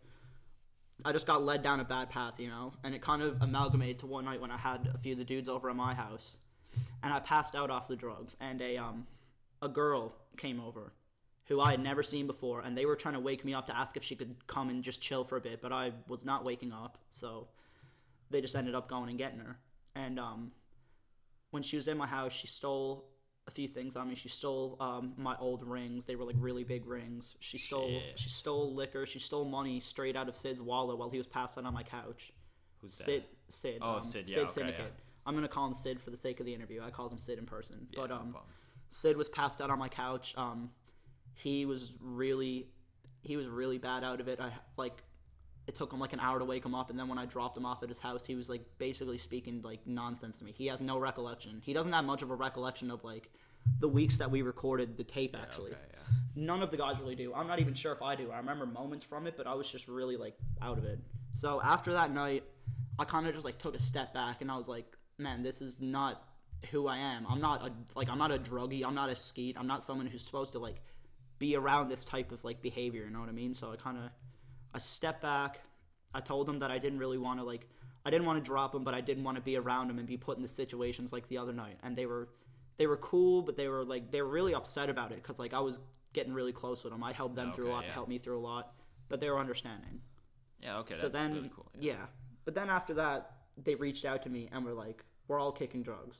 I just got led down a bad path, you know, and it kind of amalgamated to one night when I had a few of the dudes over at my house, and I passed out off the drugs, and a um a girl came over, who I had never seen before, and they were trying to wake me up to ask if she could come and just chill for a bit, but I was not waking up, so they just ended up going and getting her, and um when she was in my house, she stole a few things on me. She stole um, my old rings. They were like really big rings. She stole Shit. she stole liquor. She stole money straight out of Sid's wallet while he was passed out on my couch. Who's that? Sid Sid. Oh, um, Sid, yeah, Sid okay, Syndicate. yeah. I'm gonna call him Sid for the sake of the interview. I calls him Sid in person. Yeah, but no um, problem. Sid was passed out on my couch. Um, he was really he was really bad out of it. I like. It took him like an hour to wake him up, and then when I dropped him off at his house, he was like basically speaking like nonsense to me. He has no recollection. He doesn't have much of a recollection of like the weeks that we recorded the tape. Yeah, Actually, okay, yeah. none of the guys really do. I'm not even sure if I do. I remember moments from it, but I was just really like out of it. So after that night, I kind of just like took a step back, and I was like, man, this is not who I am. I'm not a like I'm not a druggie. I'm not a skeet. I'm not someone who's supposed to like be around this type of like behavior. You know what I mean? So I kind of I stepped back. I told him that I didn't really want to like I didn't want to drop him, but I didn't want to be around him and be put in the situations like the other night. And they were they were cool, but they were like they were really upset about it because like I was getting really close with them. I helped them Okay, through a lot, yeah. they helped me through a lot, but they were understanding. Yeah, okay, So that's then really cool. yeah. But then after that, they reached out to me and were like, "We're all kicking drugs."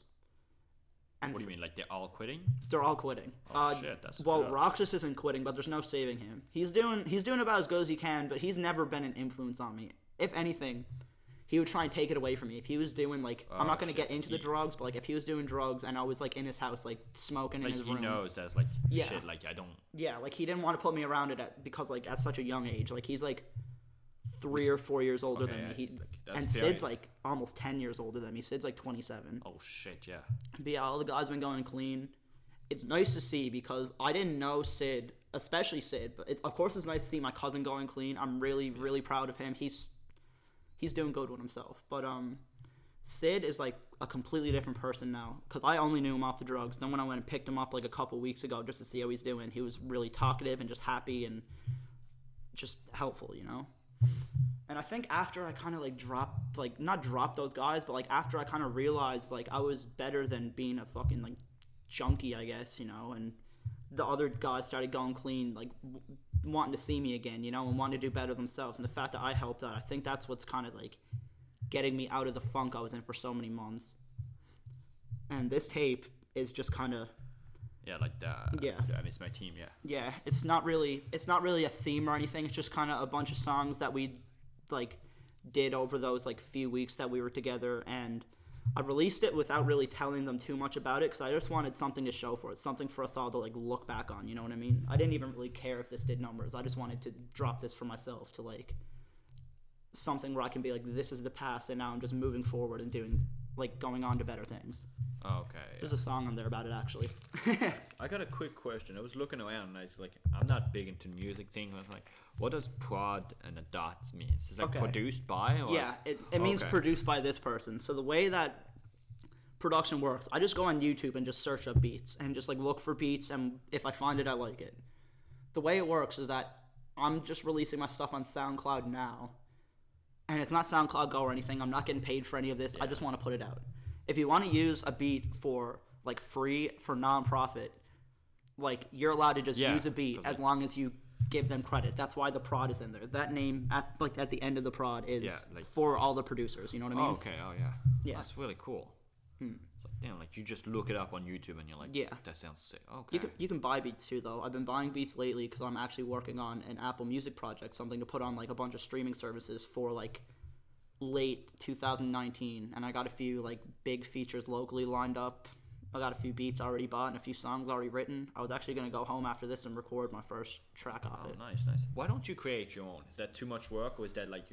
And What do you mean, like they're all quitting? they're all quitting. Oh, uh, shit, that's well, good. Roxas isn't quitting, but there's no saving him. He's doing he's doing about as good as he can, but he's never been an influence on me. If anything, he would try and take it away from me. If he was doing like Oh, I'm not gonna shit. get into the He- drugs, but like if he was doing drugs and I was like in his house like smoking Like in his he room, knows that's like Yeah. shit. Like I don't. yeah, like he didn't want to put me around it at, because like at such a young age. Like he's like three or four years older Okay, than yeah, me. He, it's like- that's and very- Sid's like almost ten years older than me. Sid's like twenty-seven. Oh shit, yeah. But yeah, all the guys been going clean. It's nice to see because I didn't know Sid, especially Sid. But it, of course, it's nice to see my cousin going clean. I'm really, really proud of him. He's he's doing good with himself. But um, Sid is like a completely different person now because I only knew him off the drugs. Then when I went and picked him up like a couple weeks ago just to see how he's doing, he was really talkative and just happy and just helpful, you know. And I think after I kind of like dropped, like not dropped those guys, but like after I kind of realized like I was better than being a fucking like junkie, I guess, you know, and the other guys started going clean, like w- wanting to see me again, you know, and wanting to do better themselves. And the fact that I helped out, I think that's what's kind of like getting me out of the funk I was in for so many months. And this tape is just kind of Yeah, like the. Yeah. I miss my team. Yeah. yeah, it's not really it's not really a theme or anything. It's just kind of a bunch of songs that we like did over those like few weeks that we were together, and I released it without really telling them too much about it because I just wanted something to show for it, something for us all to like look back on. You know what I mean? I didn't even really care if this did numbers. I just wanted to drop this for myself to like something where I can be like, this is the past, and now I'm just moving forward and doing like going on to better things. Oh, okay. There's a song on there about it actually. I got a quick question. I was looking around and I was like, I'm not big into music thing. I was like, what does prod and a dots mean? Is it like Okay. produced by? Or? Yeah, it, it means Okay. produced by this person. So the way that production works, I just go on YouTube and just search up beats and just like look for beats, and if I find it, I like it. The way it works is that I'm just releasing my stuff on SoundCloud now, and it's not SoundCloud Go or anything. I'm not getting paid for any of this. I just want to put it out. If you want to use a beat for like free for non-profit, like you're allowed to just Yeah, use a beat 'cause, as like- long as you give them credit. That's why the prod is in there. That name at like at the end of the prod is Yeah, like- for all the producers. You know what I mean? Oh, okay. Oh, yeah. Yeah. That's really cool. Hmm. It's like, damn, like you just look it up on YouTube and you're like, Yeah. that sounds sick. Okay. You can you can buy beats too though. I've been buying beats lately because I'm actually working on an Apple Music project, something to put on like a bunch of streaming services for like late two thousand nineteen, and I got a few like big features locally lined up. I got a few beats already bought and a few songs already written. I was actually gonna go home after this and record my first track off Oh, it. nice, nice. Why don't you create your own? Is that too much work or is that like you don't?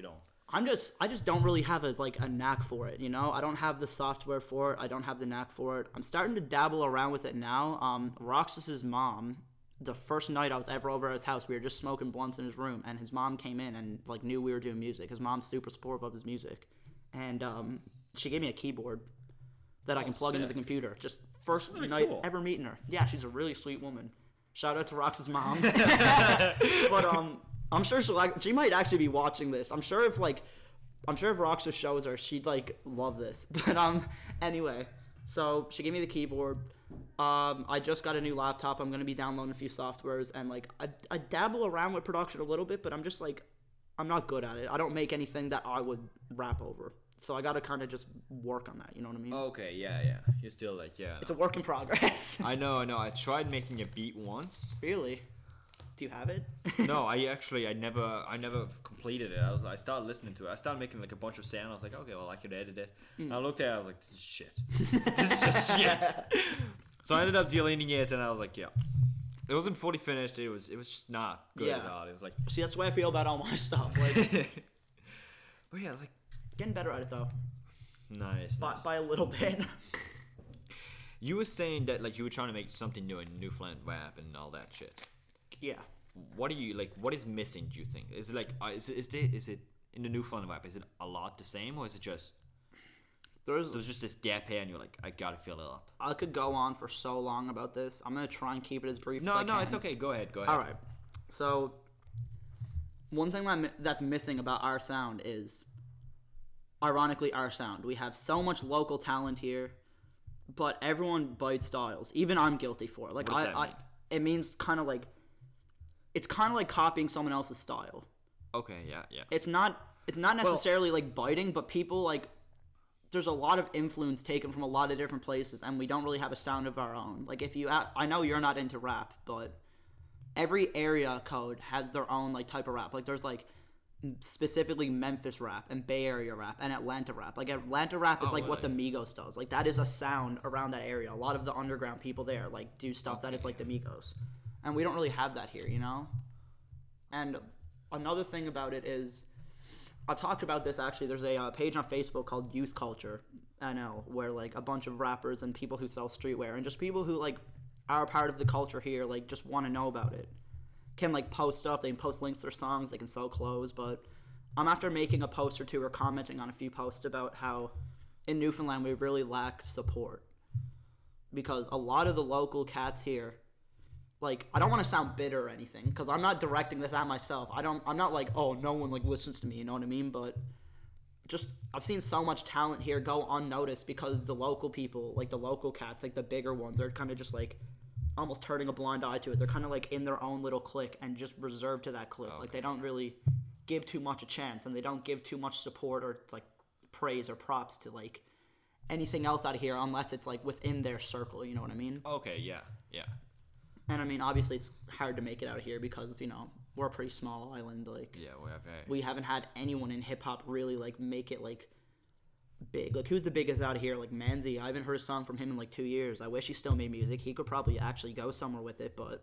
I'm just I just don't really have a like a knack for it, you know. I don't have the software for it. I don't have the knack for it. I'm starting to dabble around with it now. Um, Roxas's mom, the first night I was ever over at his house, we were just smoking blunts in his room, and his mom came in and like knew we were doing music. His mom's super supportive of his music, and um, she gave me a keyboard that I can Oh, plug into sick. the computer. Just first really night cool. ever meeting her. Yeah, she's a really sweet woman. Shout out to Rox's mom. But um, I'm sure she like she might actually be watching this. I'm sure if like, I'm sure if Roxa shows her, she'd like love this. But um, anyway, so she gave me the keyboard. Um, I just got a new laptop. I'm gonna be downloading a few softwares and like I I dabble around with production a little bit, but I'm just like, I'm not good at it. I don't make anything that I would rap over. So I gotta kind of just work on that. You know what I mean? Okay, yeah, yeah. You're still like, yeah. It's a work in progress. I know, I know. I tried making a beat once. Really? Do you have it? No, I actually, I never, I never completed it. I was, I started listening to it. I started making like a bunch of sound. I was like, okay, well, I could edit it. And I looked at it. I was like, this is shit. This is just shit. So I ended up deleting it, and I was like, yeah. It wasn't fully finished. It was, it was just not good Yeah. at all. It was like, See, that's the way I feel about all my stuff. Like, but yeah, I was like, getting better at it though, nice. by, nice. by a little bit. You were saying that like you were trying to make something new in Newfoundland rap and all that shit. Yeah. What are you like? What is missing? Do you think is it like uh, is it is it is it in the Newfoundland rap? Is it a lot the same, or is it just There's, there's just this gap here, and you're like, I gotta fill it up? I could go on for so long about this. I'm gonna try and keep it as brief No, as I no, can. it's okay. Go ahead, go ahead. All right. So, one thing that, that's missing about our sound is, ironically, our sound. We have so much local talent here, but everyone bites styles. Even I'm guilty for it. Like What does I, that I mean? it means kind of like, it's kind of like copying someone else's style. Okay, yeah, yeah. It's not. It's not necessarily like biting, but people like. There's a lot of influence taken from a lot of different places, and we don't really have a sound of our own. Like if you, I know you're not into rap, but every area code has their own like type of rap. Like there's like specifically Memphis rap and Bay Area rap and Atlanta rap. Like Atlanta rap is Oh, like what the really? Migos does. Like that is a sound around that area. A lot of the underground people there like do stuff that is like the Migos, and we don't really have that here, you know. And another thing about it is, I've talked about this actually. There's a uh, page on Facebook called Youth Culture N L, where like a bunch of rappers and people who sell streetwear and just people who like are a part of the culture here, like just want to know about it, can like post stuff. They can post links to their songs. They can sell clothes. But I'm after making a post or two or commenting on a few posts about how in Newfoundland we really lack support because a lot of the local cats here. Like, I don't want to sound bitter or anything, because I'm not directing this at myself. I don't, I'm not like, oh, no one, like, listens to me, you know what I mean? But just, I've seen so much talent here go unnoticed because the local people, like, the local cats, like, the bigger ones, are kind of just, like, almost turning a blind eye to it. They're kind of, like, in their own little clique and just reserved to that clique. Okay. Like, they don't really give too much a chance, and they don't give too much support or, like, praise or props to, like, anything else out of here unless it's, like, within their circle, you know what I mean? Okay, yeah, yeah. And I mean, obviously, it's hard to make it out here because you know we're a pretty small island. Like, Yeah, we have. Uh, we haven't had anyone in hip hop really like make it like big. Like, who's the biggest out of here? Like Manzi. I haven't heard a song from him in like two years. I wish he still made music. He could probably actually go somewhere with it, but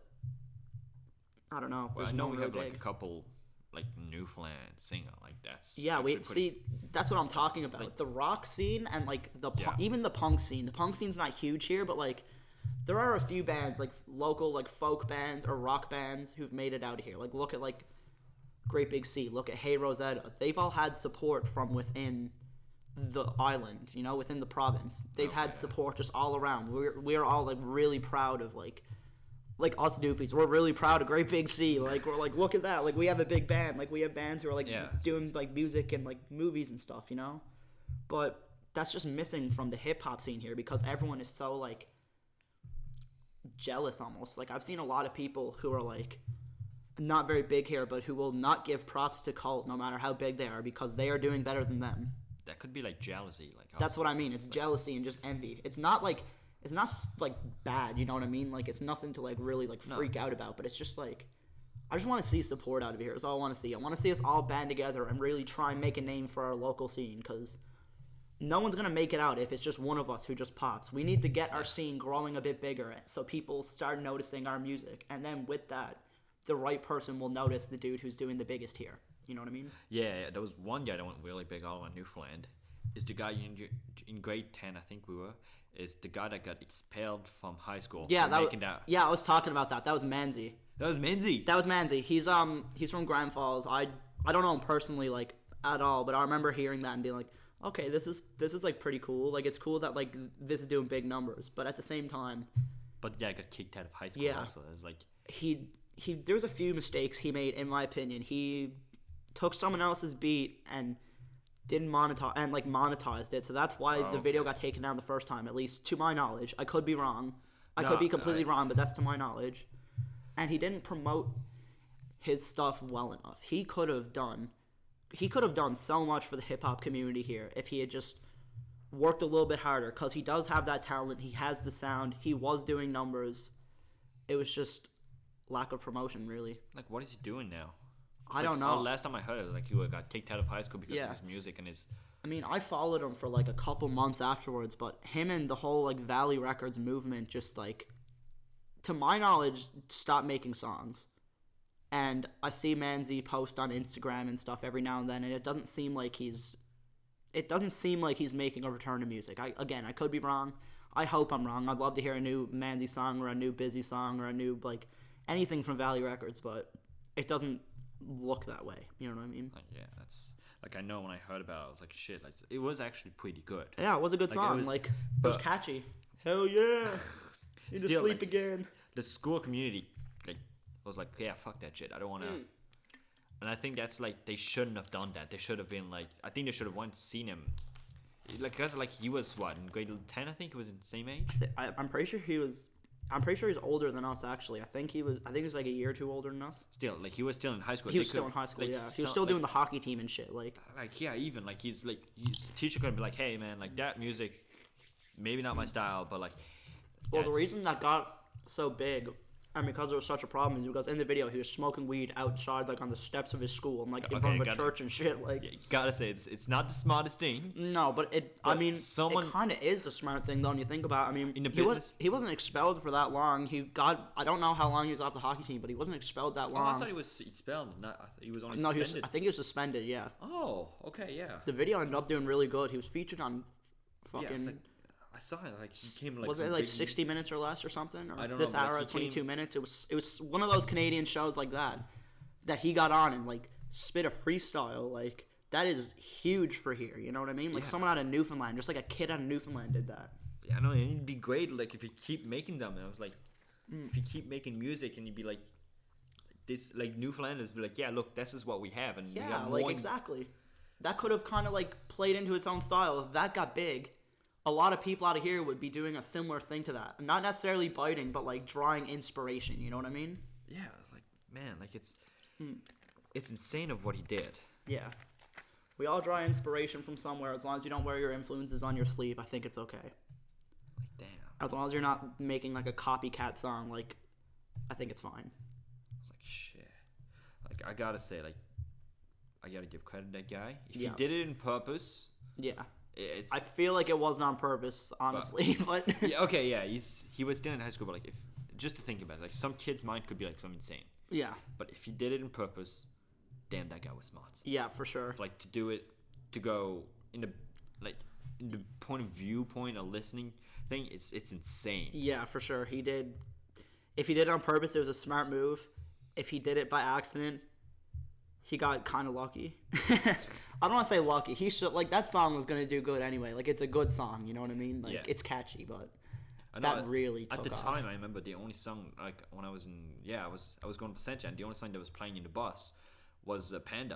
I don't know. well, I There's know no we real have like big. a couple like Newfoundland singer like that's Yeah, we actually pretty- see. That's what I'm talking about. like- the rock scene and like the pu- Yeah. even the punk scene. The punk scene's not huge here, but like there are a few bands like local like folk bands or rock bands who've made it out of here. Like look at like Great Big Sea. Look at Hey Rosetta. They've all had support from within the island. You know, within the province. They've had Okay. support just all around. We're we're all like really proud of like. Like us doofies, we're really proud of Great Big Sea. Like we're like, look at that. Like we have a big band. Like we have bands who are like Yeah. doing like music and like movies and stuff, you know. But that's just missing from the hip hop scene here because everyone is so like jealous almost. Like I've seen a lot of people who are like not very big here, but who will not give props to Cult no matter how big they are because they are doing better than them. that could be like jealousy. Like That's what I mean. It's jealousy and just envy. It's not like it's not like bad, you know what I mean? Like it's nothing to like really like No. freak out about, but it's just like I just want to see support out of here. That's all I want to see. I want to see us all band together and really try and make a name for our local scene because no one's gonna make it out if it's just one of us who just pops. We need to get our scene growing a bit bigger so people start noticing our music, and then with that, the right person will notice the dude who's doing the biggest here. You know what I mean? Yeah, yeah, there was one guy that went really big all around Newfoundland. Is the guy in in grade ten, I think we were, is the guy that got expelled from high school. Yeah, for that, making was, that. yeah, I was talking about that. That was Manzi. That was Menzie. That was Manzi. He's um he's from Grand Falls. I I don't know him personally like at all, but I remember hearing that and being like, okay, this is this is like pretty cool. Like it's cool that like this is doing big numbers, but at the same time, But yeah, got kicked out of high school Yeah. also. It's like, he he there was a few mistakes he made in my opinion. He took someone else's beat and didn't monetize and like monetized it, so that's why Oh, the video okay. got taken down the first time. At least to my knowledge, I could be wrong. I No, could be completely I- wrong, but that's to my knowledge. And he didn't promote his stuff well enough. He could have done, he could have done so much for the hip hop community here if he had just worked a little bit harder. Because he does have that talent. He has the sound. He was doing numbers. It was just lack of promotion, really. like what is he doing now? I It's don't like, know. oh, last time I heard it, was like he got kicked out of high school because Yeah. of his music and his. I mean, I followed him for like a couple months afterwards, but him and the whole like Valley Records movement just like, to my knowledge, stopped making songs. And I see Manzi post on Instagram and stuff every now and then, and it doesn't seem like he's, it doesn't seem like he's making a return to music. I again, I could be wrong. I hope I'm wrong. I'd love to hear a new Manzi song or a new Busy song or a new like anything from Valley Records, but it doesn't look that way. You know what I mean? Like, yeah, that's like I know when I heard about it, I was like, shit, like it was actually pretty good. Yeah, it was a good Like, it song. was- like, it was but- catchy. Hell yeah. Need to Still, sleep like, it's- again. The school community like was like, yeah, fuck that shit. I don't want to. Mm. And I think that's like they shouldn't have done that. They should have been like, I think they should have went to seen him. Like, cause like he was what in grade ten, I think he was in the same age. I, I'm pretty sure he was. I'm pretty sure he's older than us. Actually, I think he was. I think he was like a year or two older than us. Still, like he was still in high school. He They was still could- in high school. like, Yeah, he was so- still like- doing the hockey team and shit. Like, Like yeah, even like he's like his teacher could be like, hey man, like that music, maybe not my style, but like. well, the that's- reason that got so big, and because it was such a problem, is because in the video he was smoking weed outside, like on the steps of his school and like in Okay, front of a got it. church and shit. Like, Yeah, you gotta say it's it's not the smartest thing. no, but it. I But mean, someone- it kind of is the smart thing though. When you think about, it. I mean, In the he was business- he wasn't expelled for that long. He got. I don't know how long he was off the hockey team, but he wasn't expelled that Oh, long. I thought he was expelled. Not I thought he was only no, he was. suspended. I think he was suspended. Yeah. Oh, okay, yeah. The video ended up doing really good. He was featured on fucking. Yeah, it's like, I saw it. Like he came like was from it like big- sixty minutes or less or something? Or I don't this know, but, hour like, is he came- twenty-two minutes. It was it was one of those Canadian shows like that that he got on and like spit a freestyle. Like that is huge for here. You know what I mean? Like Yeah. someone out of Newfoundland, just like a kid out of Newfoundland did that. Yeah, I know. And it'd be great, like if you keep making them. And I was like, Mm. if you keep making music, and you'd be like, this like Newfoundlanders be like, yeah, look, this is what we have, and we Yeah, got like more- exactly. That could have kind of like played into its own style. If that got big, a lot of people out of here would be doing a similar thing to that. Not necessarily biting, but like drawing inspiration. You know what I mean? Yeah, I was like, man, like it's Hmm. it's insane of what he did. Yeah. We all draw inspiration from somewhere. As long as you don't wear your influences on your sleeve, I think it's okay. Like, damn. As long as you're not making like a copycat song, like, I think it's fine. I was like, shit. Like I gotta say, like, I gotta give credit to that guy. If Yeah. he did it in purpose, Yeah. it's I feel like it wasn't on purpose, honestly, but, yeah, okay, yeah, he's he was still in high school, but like if just to think about it, like some kid's mind could be like some insane. yeah, But if he did it in purpose, damn, that guy was smart. yeah, for sure. Like to do it, to go in the like in the point of viewpoint, a listening thing, it's it's insane. Yeah, for sure. He did. If he did it on purpose, it was a smart move. If he did it by accident, he got kind of lucky. I don't want to say lucky. He should like that song was gonna do good anyway. Like it's a good song, you know what I mean? Like Yeah. it's catchy, but I know that at- really at took the off. time, I remember the only song like when I was in yeah, I was I was going to Placentia, and the only song that was playing in the bus was uh, Panda.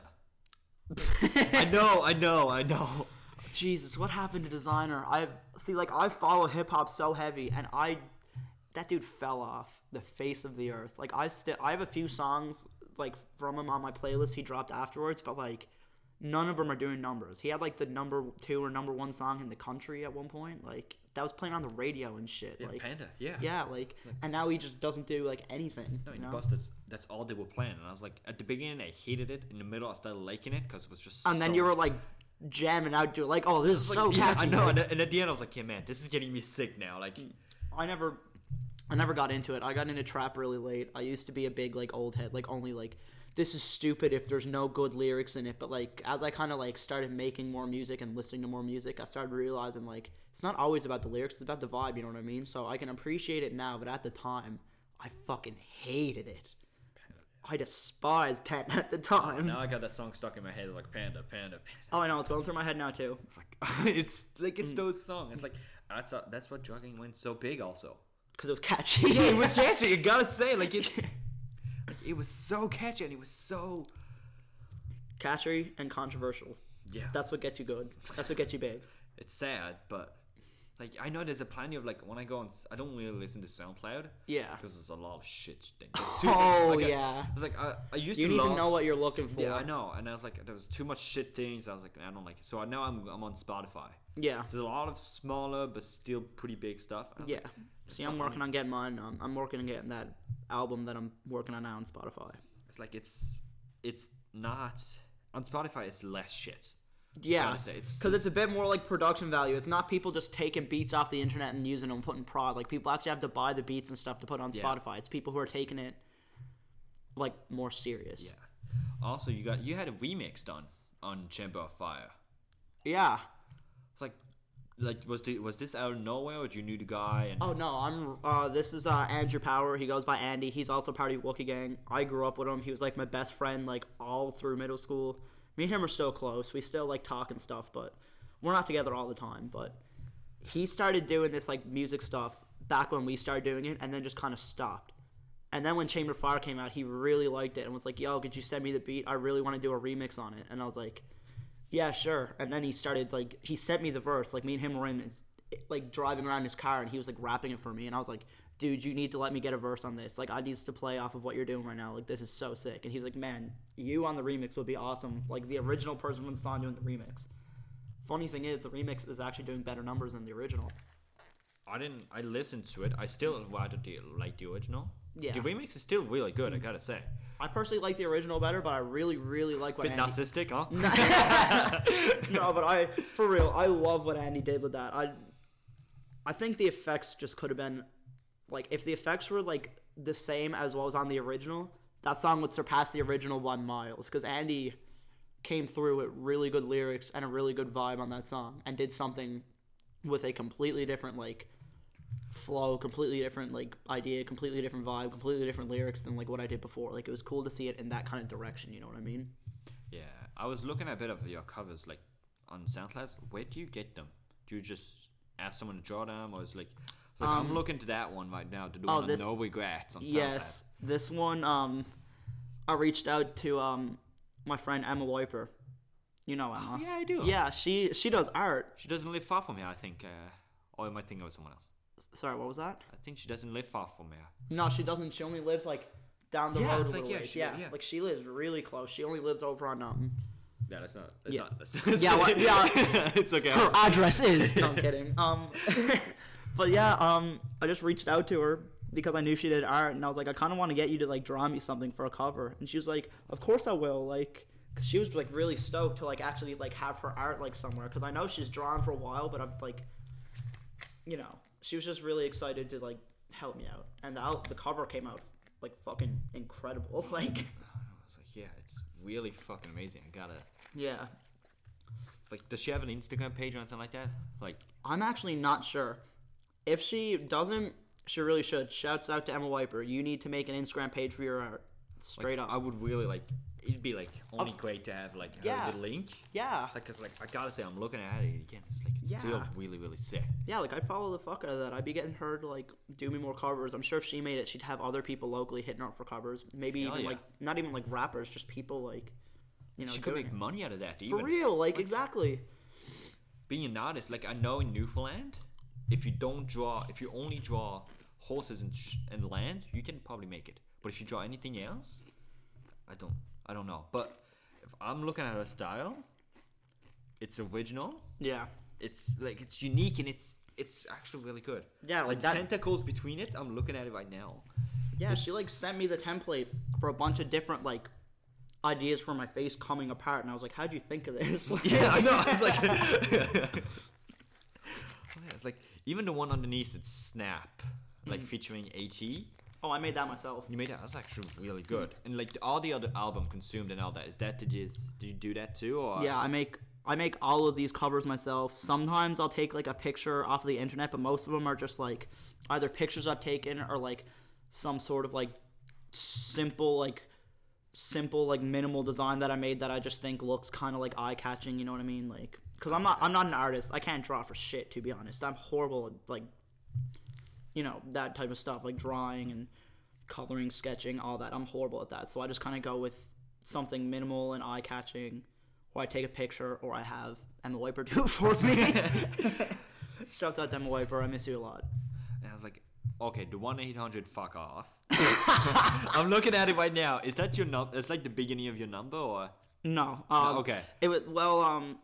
I know, I know, I know. Jesus, what happened to Designer? I see, like I follow hip hop so heavy, and I that dude fell off the face of the earth. Like I still, I have a few songs like from him on my playlist he dropped afterwards, but like none of them are doing numbers. He had like the number two or number one song in the country at one point, like that was playing on the radio and shit. Yeah, like Panda, yeah. yeah, like, and now he just doesn't do like anything. No, in you the know? bus, that's that's all they were playing, and I was like, at the beginning, I hated it. In the middle, I started liking it because it was just. And then so- you were like jamming out to like, oh, this is Like, so yeah, catchy. I know, and, and at the end, I was like, yeah, man, this is getting me sick now. Like, I never, I never got into it. I got into trap really late. I used to be a big like old head, like only like this is stupid if there's no good lyrics in it. But like as I kind of like started making more music and listening to more music, I started realizing like it's not always about the lyrics, it's about the vibe. You know what I mean? So I can appreciate it now, but at the time, I fucking hated it. I despised Pen at the time. Now I got that song stuck in my head like Panda, Panda, Panda. Oh, I know it's going through my head now too. It's like it's like it's those songs. It's like that's a, that's what drugging went so big also. Because it was catchy. Yeah, it was catchy. You gotta say, like it's, like it was so catchy and it was so catchy and controversial. Yeah, that's what gets you good. That's what gets you big. It's sad, but like I know there's a plenty of like when I go on, I don't really listen to SoundCloud. Yeah, because there's a lot of shit. Things. Oh like yeah. I was like I, I used you to. You need love, to know what you're looking for. Yeah, I know, and I was like, there was too much shit things. I was like, I don't like it. So now I'm I'm on Spotify. Yeah, there's a lot of smaller but still pretty big stuff. Yeah. Like, See, I'm working on getting mine. Um, I'm working on getting that album that I'm working on now on Spotify. It's like it's it's not on Spotify. It's less shit. Yeah, because it's, it's, it's a bit more like production value. It's not people just taking beats off the internet and using them, putting prod. Like people actually have to buy the beats and stuff to put on yeah. Spotify. It's people who are taking it like more serious. Yeah. Also, you got you had a remix done on Chamber of Fire. Yeah. It's like. Like was the, was this out of nowhere, or did you knew the guy? And... Oh no, I'm. Uh, this is uh, Andrew Power. He goes by Andy. He's also part of Wookie Gang. I grew up with him. He was like my best friend, like all through middle school. Me and him are still close. We still like talk and stuff, but we're not together all the time. But he started doing this like music stuff back when we started doing it, and then just kind of stopped. And then when Chamber of Fire came out, he really liked it and was like, "Yo, could you send me the beat? I really want to do a remix on it." And I was like, yeah, sure. And then he started, like, he sent me the verse. Like, me and him were in, his, like, driving around his car, and he was, like, rapping it for me. And I was like, dude, you need to let me get a verse on this. Like, I need to play off of what you're doing right now. Like, this is so sick. And he was like, man, you on the remix would be awesome. Like, the original person from the song doing the remix. Funny thing is, the remix is actually doing better numbers than the original. I didn't, I listened to it. I still rather the, like the original. Yeah. The remix is still really good, I gotta say. I personally like the original better, but I really, really like what Bit Andy... narcissistic, huh? No, but I, for real, I love what Andy did with that. I, I think the effects just could have been, like, if the effects were, like, the same as what was on the original, that song would surpass the original by miles, because Andy came through with really good lyrics and a really good vibe on that song, and did something with a completely different, like, flow, completely different like idea, completely different vibe, completely different lyrics than like what I did before. Like it was cool to see it in that kind of direction, you know what I mean? Yeah, I was looking at a bit of your covers like on SoundCloud. Where do you get them? Do you just ask someone to draw them, or is like, it's like um, I'm looking to that one right now to do oh, one this, on No Regrets on SoundCloud. Yes, this one um I reached out to um my friend Emma Wiper. You know Emma. Oh, yeah, I do. Yeah, she she does art. She doesn't live far from here, I think. Uh, or I might think it was someone else. Sorry, what was that? I think she doesn't live far from here. No, she doesn't. She only lives like down the yeah, road it's a like, little yeah, ways. she, yeah, yeah, like she lives really close. She only lives over on um. Yeah, that's not. That's yeah. not. That's, that's yeah, what, yeah. It's okay. Her address is. No, I'm kidding. Um, but yeah, um, I just reached out to her because I knew she did art, and I was like, I kind of want to get you to like draw me something for a cover, and she was like, of course I will, like. Cause she was like really stoked to like actually like have her art like somewhere, because I know she's drawn for a while, but I've like, you know, she was just really excited to like help me out, and the out, the cover came out like fucking incredible. Like, I was like, yeah, it's really fucking amazing. I gotta. Yeah. It's like, does she have an Instagram page or something like that? Like, I'm actually not sure. If she doesn't, she really should. Shouts out to Emma Wiper. You need to make an Instagram page for your art. Straight like, up. I would really like. It'd be like only oh, great to have like yeah. the link. Yeah. Like, cause like I gotta say, I'm looking at it again. It's like it's yeah. still really really sick. Yeah, like I'd follow the fuck out of that. I'd be getting her to like do me more covers. I'm sure if she made it, she'd have other people locally hitting her up for covers. Maybe Hell even yeah. like not even like rappers, just people like, you know. She could make it. money out of that. Even. For real, like, like exactly. Being an artist, like I know in Newfoundland, if you don't draw, if you only draw horses and sh- and land, you can probably make it. But if you draw anything else, I don't, I don't know. But if I'm looking at her style, it's original. Yeah. It's like it's unique and it's it's actually really good. Yeah, like, like that... tentacles between it. I'm looking at it right now. Yeah, she like sent me the template for a bunch of different like ideas for my face coming apart, and I was like, how'd you think of this? Yeah, I know. It's like, yeah, it's like even the one underneath it's snap. like featuring AT. Oh, I made that myself. You made that. That's actually really good. And like all the other album consumed and all that. Is that did you did you do that too? Or Yeah, I make I make all of these covers myself. Sometimes I'll take like a picture off of the internet, but most of them are just like either pictures I've taken or like some sort of like simple like simple like minimal design that I made that I just think looks kind of like eye catching. You know what I mean? Like, cause I'm not I'm not an artist. I can't draw for shit, to be honest. I'm horrible at like, you know, that type of stuff, like drawing and coloring, sketching, all that. I'm horrible at that. So I just kind of go with something minimal and eye catching, or I take a picture, or I have Emma Wiper do it for me. Shout out to Emma Wiper. I miss you a lot. And I was like, okay, the one eight hundred fuck off. I'm looking at it right now. Is that your number? It's like the beginning of your number, or no? Um, no, okay. It was well. Um,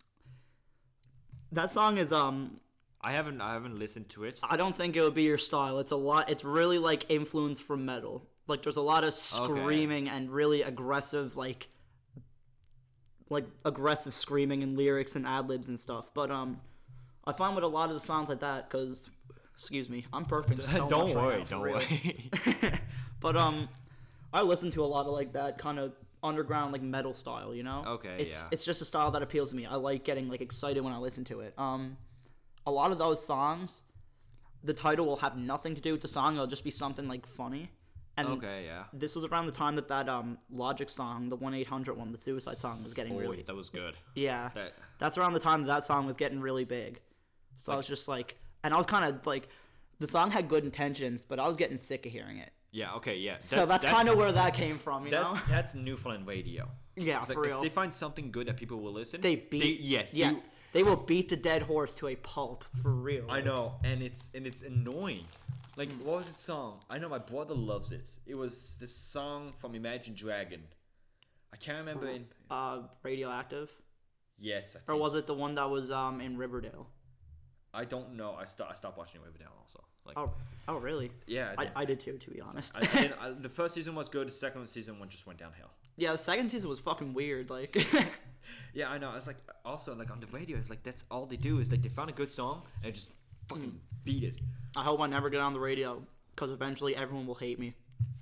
that song is um. I haven't I haven't listened to it. I don't think it would be your style. It's a lot. It's really like influence from metal. Like there's a lot of screaming okay. and really aggressive, like, like aggressive screaming and lyrics and ad libs and stuff. But um, I find with a lot of the songs like that, because, excuse me, I'm burping so don't much worry, right now, don't really. worry. But um, I listen to a lot of like that kind of underground like metal style. You know? Okay. It's yeah. it's just a style that appeals to me. I like getting like excited when I listen to it. Um. A lot of those songs, the title will have nothing to do with the song. It'll just be something like funny. And okay, yeah. This was around the time that that um Logic song, the one eight hundred one, the Suicide song, was getting oh, really. that was good. Yeah, that... that's around the time that that song was getting really big. So like, I was just like, and I was kind of like, the song had good intentions, but I was getting sick of hearing it. Yeah. Okay. Yeah. That's, so that's, that's kind of where that came from. You that's, know. That's Newfoundland radio. Yeah, it's for like, real. If they find something good that people will listen, they beat. They, yes. Yeah. They, They will beat the dead horse to a pulp, for real. I know, and it's and it's annoying. Like, what was it song? I know my brother loves it. It was this song from Imagine Dragon. I can't remember in. Uh, Radioactive. Yes. I think. Or was it the one that was um in Riverdale? I don't know. I st- I stopped watching Riverdale also. Like. Oh, oh really? Yeah. I, I, I did too, to be honest. I, I didn't, I, the first season was good. The second season one just went downhill. Yeah, the second season was fucking weird. Like. Yeah, I know. It's like also like on the radio, it's like that's all they do is like they found a good song and just fucking mm. beat it. I hope I never get on the radio because eventually everyone will hate me.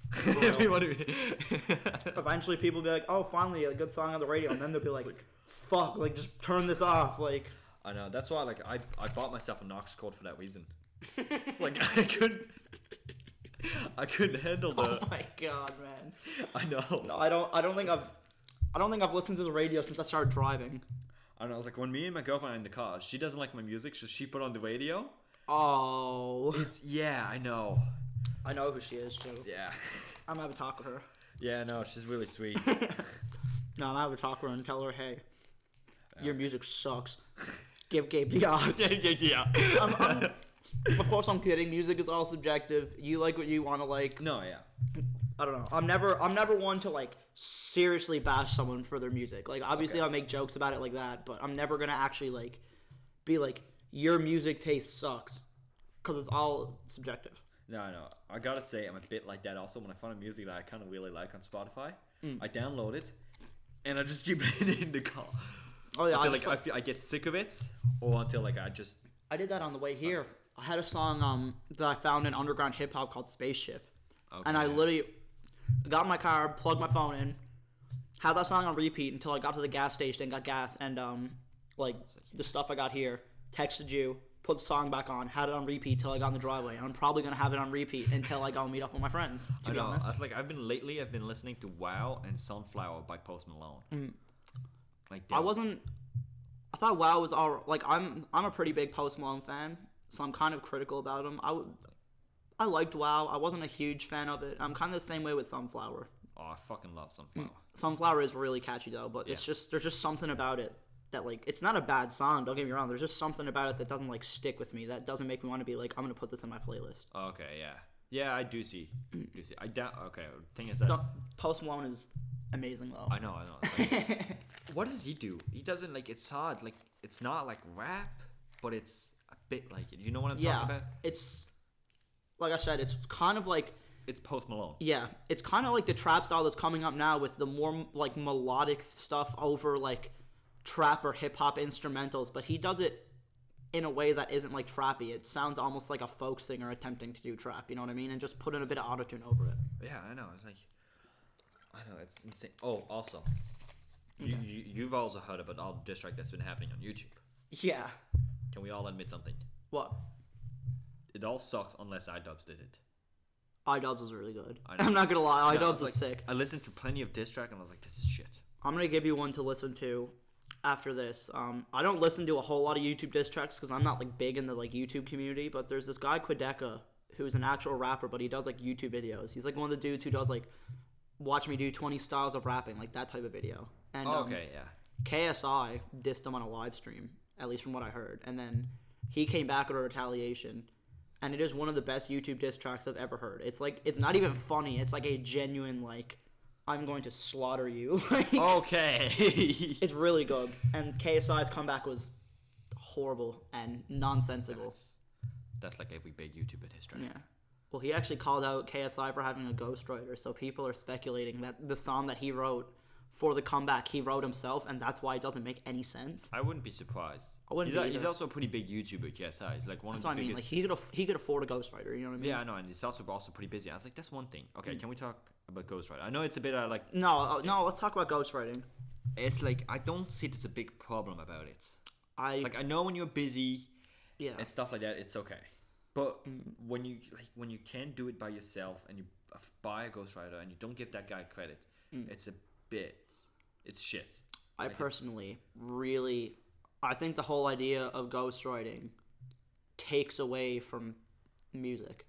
Eventually, people will be like, "Oh, finally a good song on the radio," and then they'll be like, like, "Fuck! Like, just turn this off." Like, I know. That's why, like, I I bought myself a Knox code for that reason. It's like I couldn't, I couldn't handle the. Oh my god, man! I know. No, I don't. I don't think I've. I don't think I've listened to the radio since I started driving. I know. It's like when me and my girlfriend are in the car. She doesn't like my music, so she put on the radio. Oh. It's yeah. I know. I know who she is too. Yeah. I'm gonna have a talk with her. Yeah, no, she's really sweet. No, I'm gonna have a talk with her and tell her, hey, yeah. your music sucks. Give Gabe the odds. Yeah, yeah, yeah. I'm, I'm, of course, I'm kidding. Music is all subjective. You like what you want to like. No, yeah. I don't know. I'm never. I'm never one to like seriously bash someone for their music. Like, obviously, okay. I'll make jokes about it like that, but I'm never gonna actually like be like your music taste sucks because it's all subjective. No, no. I gotta say, I'm a bit like that also. When I find a music that I kind of really like on Spotify, mm. I download it, and I just keep playing it in the car. Oh yeah, until, I, like, I, feel, I get sick of it, or until like I just. I did that on the way here. I had a song um that I found in underground hip hop called Spaceship, okay. and I literally got in my car, plugged my phone in, had that song on repeat until I got to the gas station and got gas, and um like the stuff I got here, texted you. Put the song back on, had it on repeat till I got in the driveway. And I'm probably gonna have it on repeat until I go meet up with my friends. To I be know. honest, I was like, I've been lately. I've been listening to "Wow" and "Sunflower" by Post Malone. Mm. Like I wasn't. I thought "Wow" was all like I'm. I'm a pretty big Post Malone fan, so I'm kind of critical about him. I would. I liked "Wow." I wasn't a huge fan of it. I'm kind of the same way with "Sunflower." Oh, I fucking love "Sunflower." Mm. "Sunflower" is really catchy though, but yeah. it's just there's just something about it. That like it's not a bad song, don't get me wrong. There's just something about it that doesn't like stick with me. That doesn't make me want to be like I'm gonna put this in my playlist. Okay, yeah, yeah, I do see, do see. I doubt. Okay, thing is that don't, Post Malone is amazing though. I know, I know. Like, what does he do? He doesn't like it's hard. Like it's not like rap, but it's a bit like it. You know what I'm yeah, talking about? It's like I said, it's kind of like it's Post Malone. Yeah, it's kind of like the trap style that's coming up now with the more like melodic stuff over like trap or hip hop instrumentals, but he does it in a way that isn't like trappy. It sounds almost like a folk singer attempting to do trap. You know what I mean? And just put in a bit of autotune over it. Yeah, I know. It's like, I know it's insane. Oh, also, Okay. you, you you've also heard about all the diss track that's been happening on YouTube. Yeah. Can we all admit something? What? It all sucks unless iDubbbz did it. iDubbbz is really good. I know. I'm not gonna lie, Yeah, I iDubbbz was is like- sick. I listened to plenty of diss track and I was like, this is shit. I'm gonna give you one to listen to after this. Um, I don't listen to a whole lot of YouTube diss tracks because I'm not like big in the like YouTube community. But there's this guy Quideka who's an actual rapper, but he does like YouTube videos. He's like one of the dudes who does like watch me do twenty styles of rapping, like that type of video. And Oh, um, okay, yeah. K S I dissed him on a live stream, at least from what I heard, and then he came back with a retaliation. And it is one of the best YouTube diss tracks I've ever heard. It's like it's not even funny. It's like a genuine like, I'm going to slaughter you. Like, Okay. it's really good. And K S I's comeback was horrible and nonsensical. that's, that's like every big YouTuber diss track. Yeah. Well, he actually called out K S I for having a ghostwriter, so people are speculating that the song that he wrote for the comeback he wrote himself, and that's why it doesn't make any sense. I wouldn't be surprised. I wouldn't he's, be a, he's either. also a pretty big YouTuber, K S I. He's like one That's of what the I mean. biggest. Like he could aff- he could afford a ghostwriter. You know what I mean? Yeah, I know, and he's also also pretty busy. I was like, that's one thing. Mm. Okay, can we talk about Ghostwriter? I know it's a bit uh, like No, uh, no. Let's talk about ghostwriting. it's like I don't see there's a big problem about it. I Like I know when you're busy yeah. and stuff like that, it's okay. But Mm. when you like when you can't do it by yourself and you uh, buy a ghostwriter and you don't give that guy credit, Mm. it's a bit, it's shit. I Like, it's- personally really, I think the whole idea of ghostwriting takes away from music.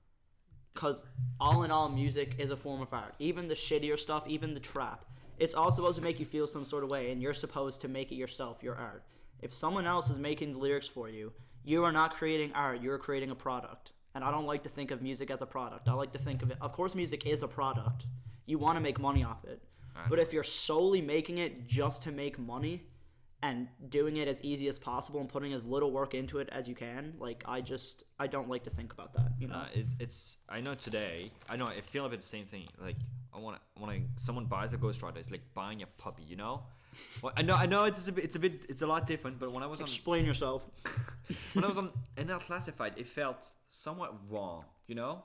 Because all in all, music is a form of art. Even the shittier stuff, even the trap, it's all supposed to make you feel some sort of way, and you're supposed to make it yourself, your art. If someone else is making the lyrics for you, you are not creating art, you're creating a product. And I don't like to think of music as a product. I like to think of it, of course music is a product. You want to make money off it. I But know. if you're solely making it just to make money and doing it as easy as possible and putting as little work into it as you can, like I just I don't like to think about that, you know. Uh, it, it's I know today I know I feel a bit the same thing. Like I want to when someone buys a ghostwriter, it's like buying a puppy, you know. Well, I know I know it's a bit it's a bit it's a lot different. But when I was on Explain yourself. when I was on N L Classified, it felt somewhat wrong, you know,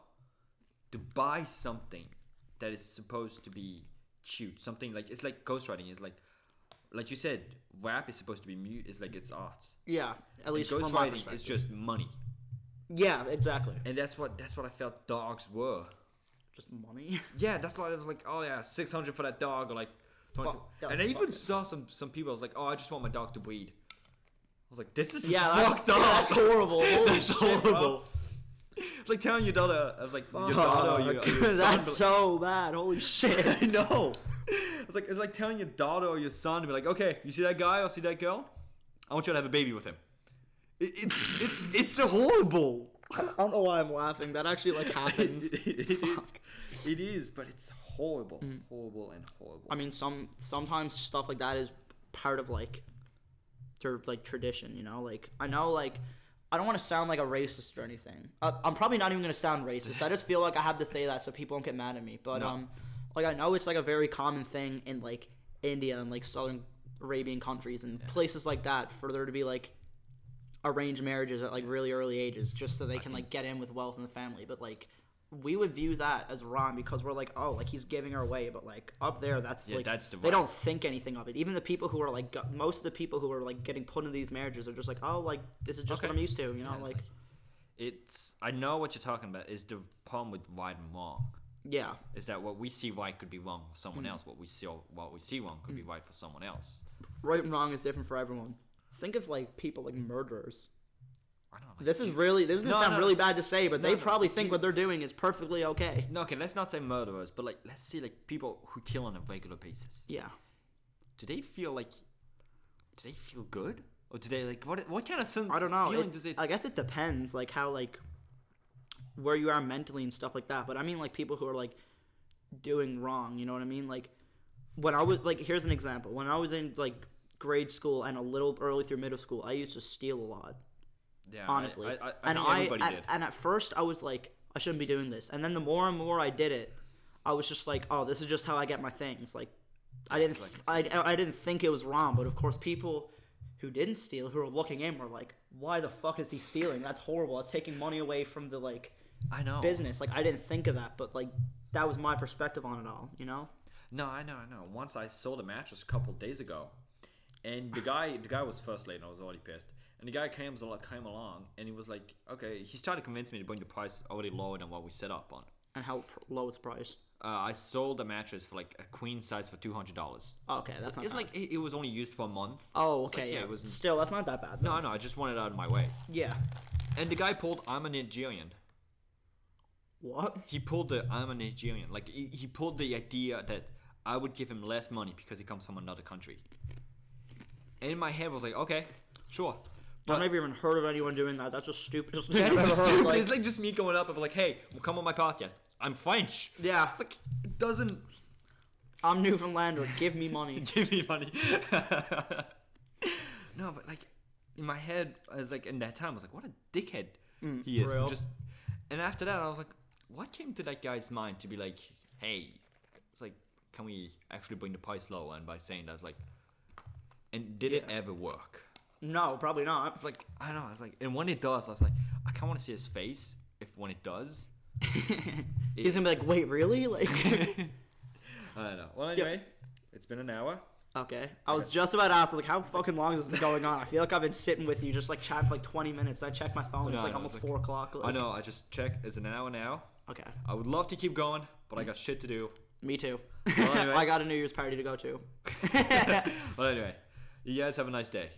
to buy something that is supposed to be cute. Something like it's like ghostwriting is like like you said, rap is supposed to be mu is like it's art. Yeah, at least And from my ghostwriting perspective. is just money, Yeah, exactly. and that's what that's what I felt dogs were. Just money. Yeah, that's why I was like, oh yeah, six hundred for that dog, or like, twenty. Fuck, yeah, and I fuck even it. saw some some people. I was like, oh, I just want my dog to breed. I was like, this is Yeah, fucked that's, up. that's horrible. Holy That's shit, horrible. It's like telling your daughter. I was like, your daughter, or your, or your son. That's but- so bad. Holy shit. I know. It's like it's like telling your daughter or your son to be like, okay, you see that guy or see that girl? I want you to have a baby with him. It, it's it's it's a horrible. I don't know why I'm laughing. That actually like happens. it, Fuck. it is, but it's horrible, Mm. horrible, and horrible. I mean, some sometimes stuff like that is part of like their like tradition, you know. Like I know, like I don't want to sound like a racist or anything. Uh, I'm probably not even gonna sound racist. I just feel like I have to say that so people don't get mad at me. But No. um, like I know it's like a very common thing in like India and like Southern Arabian countries and places like that for there to be like arranged marriages at like really early ages just so they can like get in with wealth in the family. But like we would view that as wrong because we're like, oh, like he's giving her away. But like up there, that's Yeah, like that's the they right- don't think anything of it. Even the people who are like go- most of the people who are like getting put into these marriages are just like, oh, like this is just Okay. what I'm used to, you know, Yeah, it's like, like- It's I know what you're talking about. Is the problem with right and wrong? yeah, Is that what we see right could be wrong for someone Mm. else? What we see what we see wrong could be right for someone else. right and wrong is different for everyone. Think of like people like murderers. I don't know. Like, This is you- really this is gonna No, sound no, really no. bad to say, but No, they no, probably you- think what they're doing is perfectly okay. no. Okay, let's not say murderers, but like let's see like people who kill on a regular basis. Yeah. Do they feel like? Do they feel good, or do they like what? What kind of sen- I don't know. feeling It- does it? I guess it depends, like how like where you are mentally and stuff like that. But I mean, like people who are like doing wrong. You know what I mean? Like when I was like, here's an example. When I was in like grade school and a little early through middle school, I used to steal a lot. yeah, Honestly, I, I, I and think I everybody at, did. and at first I was like, I shouldn't be doing this. And then the more and more I did it, I was just like, oh, this is just how I get my things. Like I didn't, It's I, like- I didn't think it was wrong, but of course people who didn't steal, who were looking in, were like, "Why the fuck is he stealing? That's horrible. That's taking money away from the like I know. business." Like I didn't think of that, but like that was my perspective on it all. You know? No, I know, I know. Once I sold a mattress a couple of days ago, and the guy, the guy was first late, and I was already pissed. And the guy came, came along, and he was like, okay, he's trying to convince me to bring the price already lower than what we set up on. And how pr- low is the price? Uh, I sold a mattress for like a queen size for two hundred dollars. Oh, okay, that's not. It's bad. like it, it was only used for a month. Oh, It's okay, like, yeah. it wasn't. Still, that's not that bad. Though. No, no, I just wanted it out of my way. Yeah. And the guy pulled, I'm a Nigerian. What? He pulled the, I'm a Nigerian. Like he, he pulled the idea that I would give him less money because he comes from another country. And in my head, I was like, okay, sure. I've never even heard of anyone doing that. That's just stupid. Just That never is heard, stupid. like- It's like just me going up and be like, hey, well, come on my podcast. I'm French. Yeah. It's like, it doesn't I'm Newfoundlander. Give me money. give me money. No, but like, in my head, I was like, in that time, I was like, what a dickhead Mm, he is. for real. Just, and after that, I was like, what came to that guy's mind to be like, hey, it's like, can we actually bring the price lower? And by saying that, I was like, and did it Yeah. ever work? No, probably not. It's like, I don't know. I was like, and when it does, I was like, I kind of want to see his face. If when it does, He's gonna be like, "Wait, really?" Like, I don't know. Well, anyway, it's been an hour. okay. I was just about to ask, like, how fucking long has this been going on? I feel like I've been sitting with you, just like chatting for like twenty minutes. I check my phone. No, it's like no, almost it's like- four o'clock. Like, I know. I just checked. It's an hour now. Okay. I would love to keep going, but I got shit to do. Me too. Well, anyway. I got a New Year's party to go to. But anyway, you guys have a nice day.